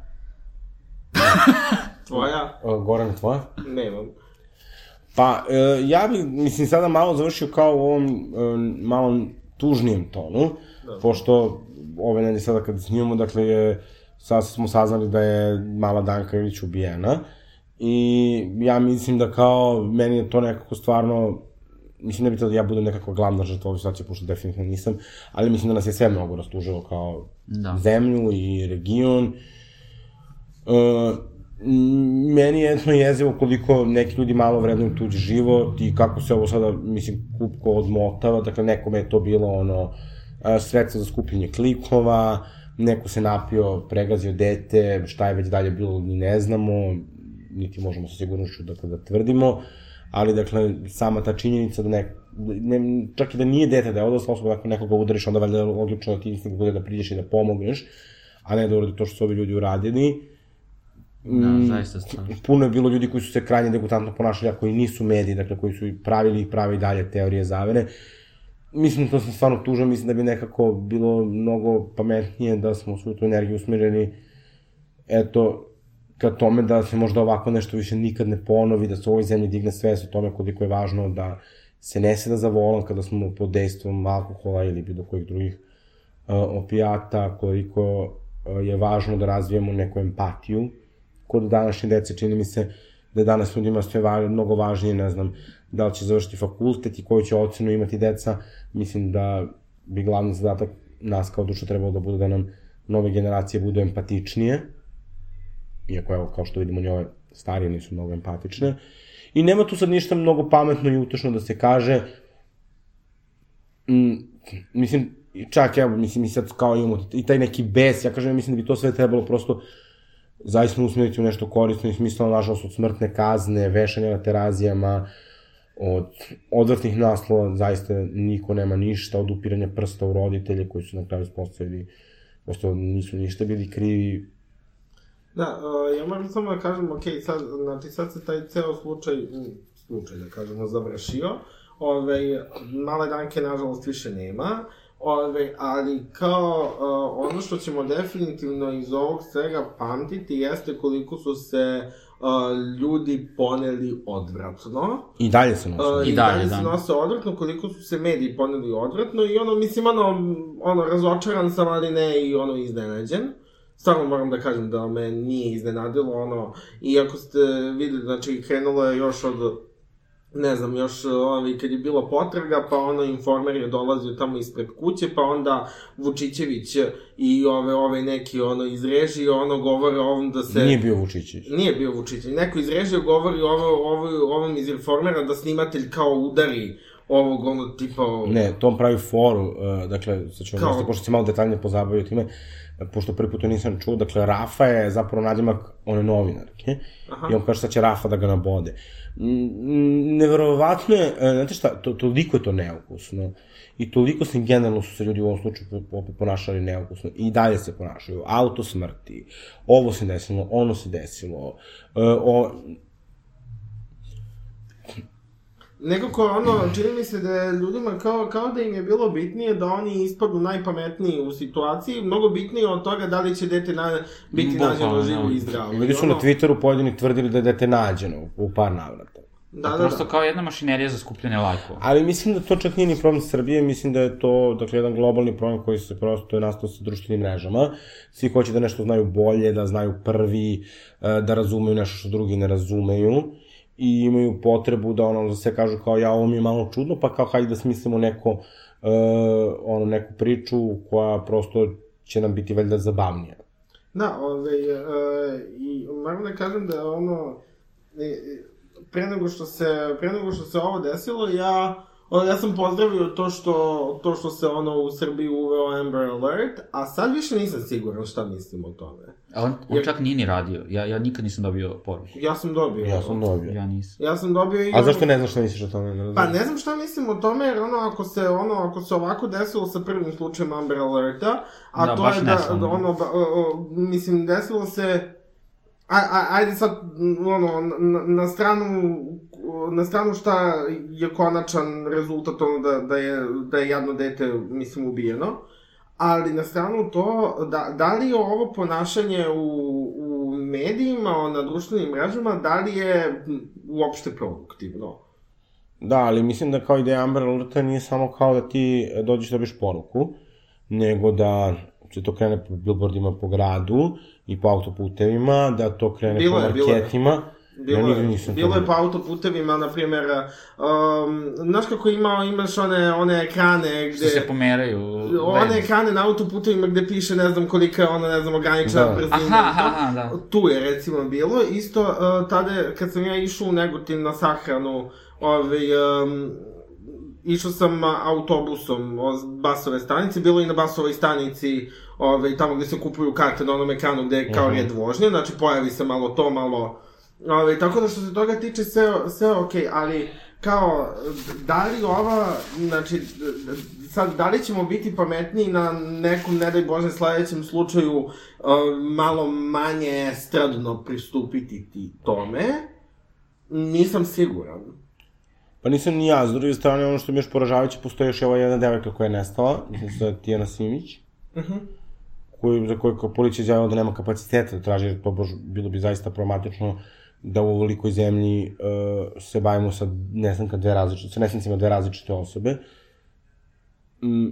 Tvoja?
Uh, Goran, tvoja?
Nemam.
Pa, uh, ja bih, mislim, sada malo završio kao u ovom uh, malo tužnijem tonu, da. Pošto ove nedelje sada kada snimamo, dakle, je, sad smo saznali da je mala Danka Ilić ubijena. I ja mislim da kao, meni je to nekako stvarno, mislim da bi to da ja budem nekako glavna žrtva ovoj situacije, pošto definitivno nisam, ali mislim da nas je sve mnogo rastužilo kao da. Zemlju i region. Uh, meni je etno jezivo koliko neki ljudi malo vrednuju tuđi život i kako se ovo sada, mislim, kupko odmotava, dakle nekome je to bilo ono, sredstvo za skupljenje klikova, neko se napio, pregazio dete, šta je već dalje bilo, ni ne znamo, niti možemo sa sigurnošću dakle, da tvrdimo, ali dakle, sama ta činjenica da ne, ne čak i da nije dete, da je odrasla osoba, dakle nekoga udariš, onda valjda je odlično da ti instinkt bude da priđeš i da pomogneš, a ne da uradi to što su ovi ljudi uradili.
Da, zaista stvarno.
Puno je bilo ljudi koji su se krajnje degutantno ponašali, a koji nisu mediji, dakle koji su pravili i pravi dalje teorije zavere. Mislim, to sam stvarno tužan, mislim da bi nekako bilo mnogo pametnije da smo svoju tu energiju usmjerili, eto, ka tome da se možda ovako nešto više nikad ne ponovi, da se u ovoj zemlji digne svest o tome koliko je važno da se ne seda za volan kada smo pod dejstvom alkohola ili bilo kojih drugih uh, opijata, koliko uh, je važno da razvijemo neku empatiju. Kod današnje dece čini mi se da je danas ljudima sve va, mnogo važnije, ne znam, da li će završiti fakultet i koju će ocenu imati deca. Mislim da bi glavni zadatak nas kao društvo trebalo da bude da nam nove generacije budu empatičnije, iako evo, kao što vidimo, njove starije nisu mnogo empatične. I nema tu sad ništa mnogo pametno i utešno da se kaže. Mm, mislim, čak evo, mislim, mi sad kao imamo i taj neki bes, ja kažem, mislim da bi to sve trebalo prosto zaista usmjeriti u nešto korisno i smisleno, nažalost, od smrtne kazne, vešanja na terazijama, od odvrtnih naslova, zaista niko nema ništa, od upiranja prsta u roditelje koji su na kraju ispostavili, posto nisu ništa bili krivi.
Da, uh, ja moram samo da kažem, ok, sad, znači sad se taj ceo slučaj, slučaj da kažemo, završio, ove, male Danke nažalost više nema, ove, ali kao uh, ono što ćemo definitivno iz ovog svega pamtiti jeste koliko su se uh, ljudi poneli odvratno.
I dalje se nose.
Uh, I, I dalje, dalje se nose odvratno, koliko su se mediji poneli odvratno i ono, mislim, ono, ono, razočaran sam, ali ne i ono iznenađen. Stvarno moram da kažem da me nije iznenadilo, ono, iako ste videli, znači, krenulo je još od ne znam, još ovi, kad je bila potraga, pa ono Informer je dolazio tamo ispred kuće, pa onda Vučićević i ove, ove neki ono iz režije, ono govore ovom da se...
Nije bio Vučićević.
Nije bio Vučićević. Neko iz režije govori ovo, ovo, ovom iz Informera da snimatelj kao udari ovog ono tipa...
Ne, to on pravi foru, uh, dakle, sad ćemo kao... pošto se malo detaljnije pozabavio time, pošto prvi put to nisam čuo, dakle, Rafa je zapravo nadimak one novinarke, i on kaže sad će Rafa da ga nabode. Neverovatno je, znate šta, to, toliko je to neukusno, i toliko se generalno su se ljudi u ovom slučaju opet ponašali neukusno, i dalje se ponašaju, auto smrti, ovo se desilo, ono se desilo, uh, o...
Nekako, ono, čini mi se da je ljudima kao, kao da im je bilo bitnije da oni ispadnu najpametniji u situaciji, mnogo bitnije od toga da li će dete na, biti nađeno živo i zdravo.
Ljudi su na Twitteru pojedini tvrdili da je dete nađeno u par navrata.
Da, da, prosto kao jedna mašinerija za skupljanje lajkova.
Ali mislim da to čak nije ni problem Srbije, mislim da je to, dakle, jedan globalni problem koji se prosto je nastao sa društvenim mrežama. Svi hoće da nešto znaju bolje, da znaju prvi, da razumeju nešto što drugi ne razumeju. I imaju potrebu da ono, da se kažu kao ja, ovo mi je malo čudno, pa kao hajde da smislimo neko, uh, ono, neku priču koja prosto će nam biti valjda zabavnija.
Da, ove, uh, i moram da kažem da ono, pre nego što se, pre nego što se ovo desilo, ja, ja sam pozdravio to što, to što se ono u Srbiji uveo Amber Alert, a sad više nisam siguran šta mislim o tome.
A on, on Jer... čak nije ni radio, ja, ja nikad nisam dobio poruku.
Ja sam dobio.
Ja sam dobio.
Ja nisam.
Ja sam dobio i...
A zašto ne znaš šta misliš o tome? Ne
pa ne znam šta mislim o tome, jer ono, ako se, ono, ako se ovako desilo sa prvim slučajem Amber Alerta, a
da,
to je da, da, ono, ba, o, mislim, desilo se... A, a, ajde sad, ono, na, na stranu, na stranu šta je konačan rezultat, ono, da, da je, da je jedno dete, mislim, ubijeno, ali na stranu to, da, da li je ovo ponašanje u, u medijima, na društvenim mrežama, da li je uopšte produktivno?
Da, ali mislim da kao ideja Amber Alerta nije samo kao da ti dođeš da dobiš poruku, nego da se to krene po billboardima po gradu i po autoputevima, da to krene bilo po je, marketima.
Bilo je, ja bilo je po autoputevima, na primjer, um, znaš kako ima, imaš one, one ekrane gde...
Što se pomeraju.
One ven. Ekrane na autoputevima gde piše, ne znam kolika je ona, ne znam, ograničena da. Brzina.
Aha, aha, da.
Tu je, recimo, bilo. Isto, uh, tada, kad sam ja išao u Negotin na sahranu, ovaj... Um, išao sam autobusom od basove stanice, bilo i na basovoj stanici, ove, tamo gde se kupuju karte na onom ekranu gde je kao red vožnje, znači pojavi se malo to, malo... Ove, tako da što se toga tiče sve, sve okej, okay, ali kao, da li ova, znači, sad, da li ćemo biti pametniji na nekom, ne daj Bože, sledećem slučaju uh, malo manje stradno pristupiti ti tome, nisam siguran.
Pa nisam ni ja, s druge strane, ono što mi još poražavajuće, postoji još ova jedna devojka koja je nestala, mislim se da Tijana Simić, uh-huh. koju, za koju policija izjavila da nema kapaciteta da traži, jer to bož, bilo bi zaista problematično da u ovolikoj zemlji uh, se bavimo sa nestanka dve različite, sa nestancima dve različite osobe. Mm,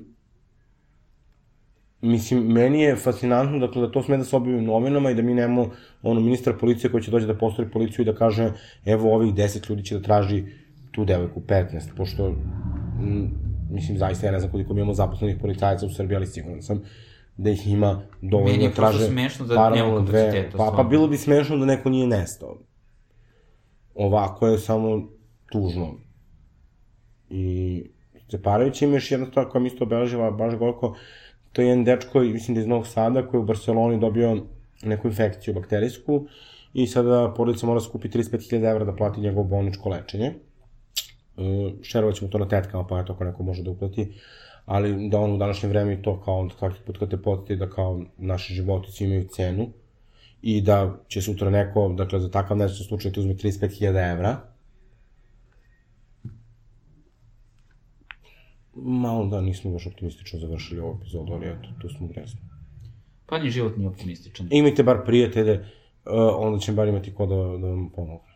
mislim, meni je fascinantno, dakle, da to sme da se objavi u novinama i da mi nemamo ono, ministra policije koji će dođe da postavi policiju i da kaže, evo, ovih deset ljudi će da traži tu devojku, petnaest, pošto, m, mislim, zaista ja ne znam koliko mi imamo zaposlenih policajaca u Srbiji, ali siguran sam da ih ima dovoljno da traže...
Meni je prosto smešno da nemamo kapaciteta.
Pa, pa bilo bi smešno da neko nije nestao. Ovako je samo tužno. I separajući ima još jedna stvar koja mi isto obeležila baš goliko, to je jedan dečko, mislim da iz Novog Sada, koji je u Barceloni dobio neku infekciju bakterijsku i sada porodica mora skupi trideset pet hiljada evra da plati njegovo bolničko lečenje. Uh, šerovat ćemo to na tetkama, pa je to ako neko može da uplati, ali da on u današnje vreme i to kao svaki put kad te potiti da kao naši životici imaju cenu i da će sutra neko, dakle za takav nešto slučaj ti uzme trideset pet hiljada evra. Malo da nismo baš optimistično završili ovu epizodu, ali eto, tu smo gresni.
Pa ni život nije optimističan.
Imajte bar prijatelje, uh, onda će bar imati ko da, da vam pomogu.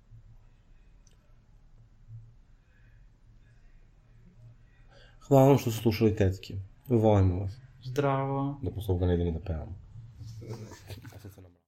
Hvala vam što ste slušali tetke. Volimo vas.
Zdravo.
Da posle ovoga ne ide ni da pevamo.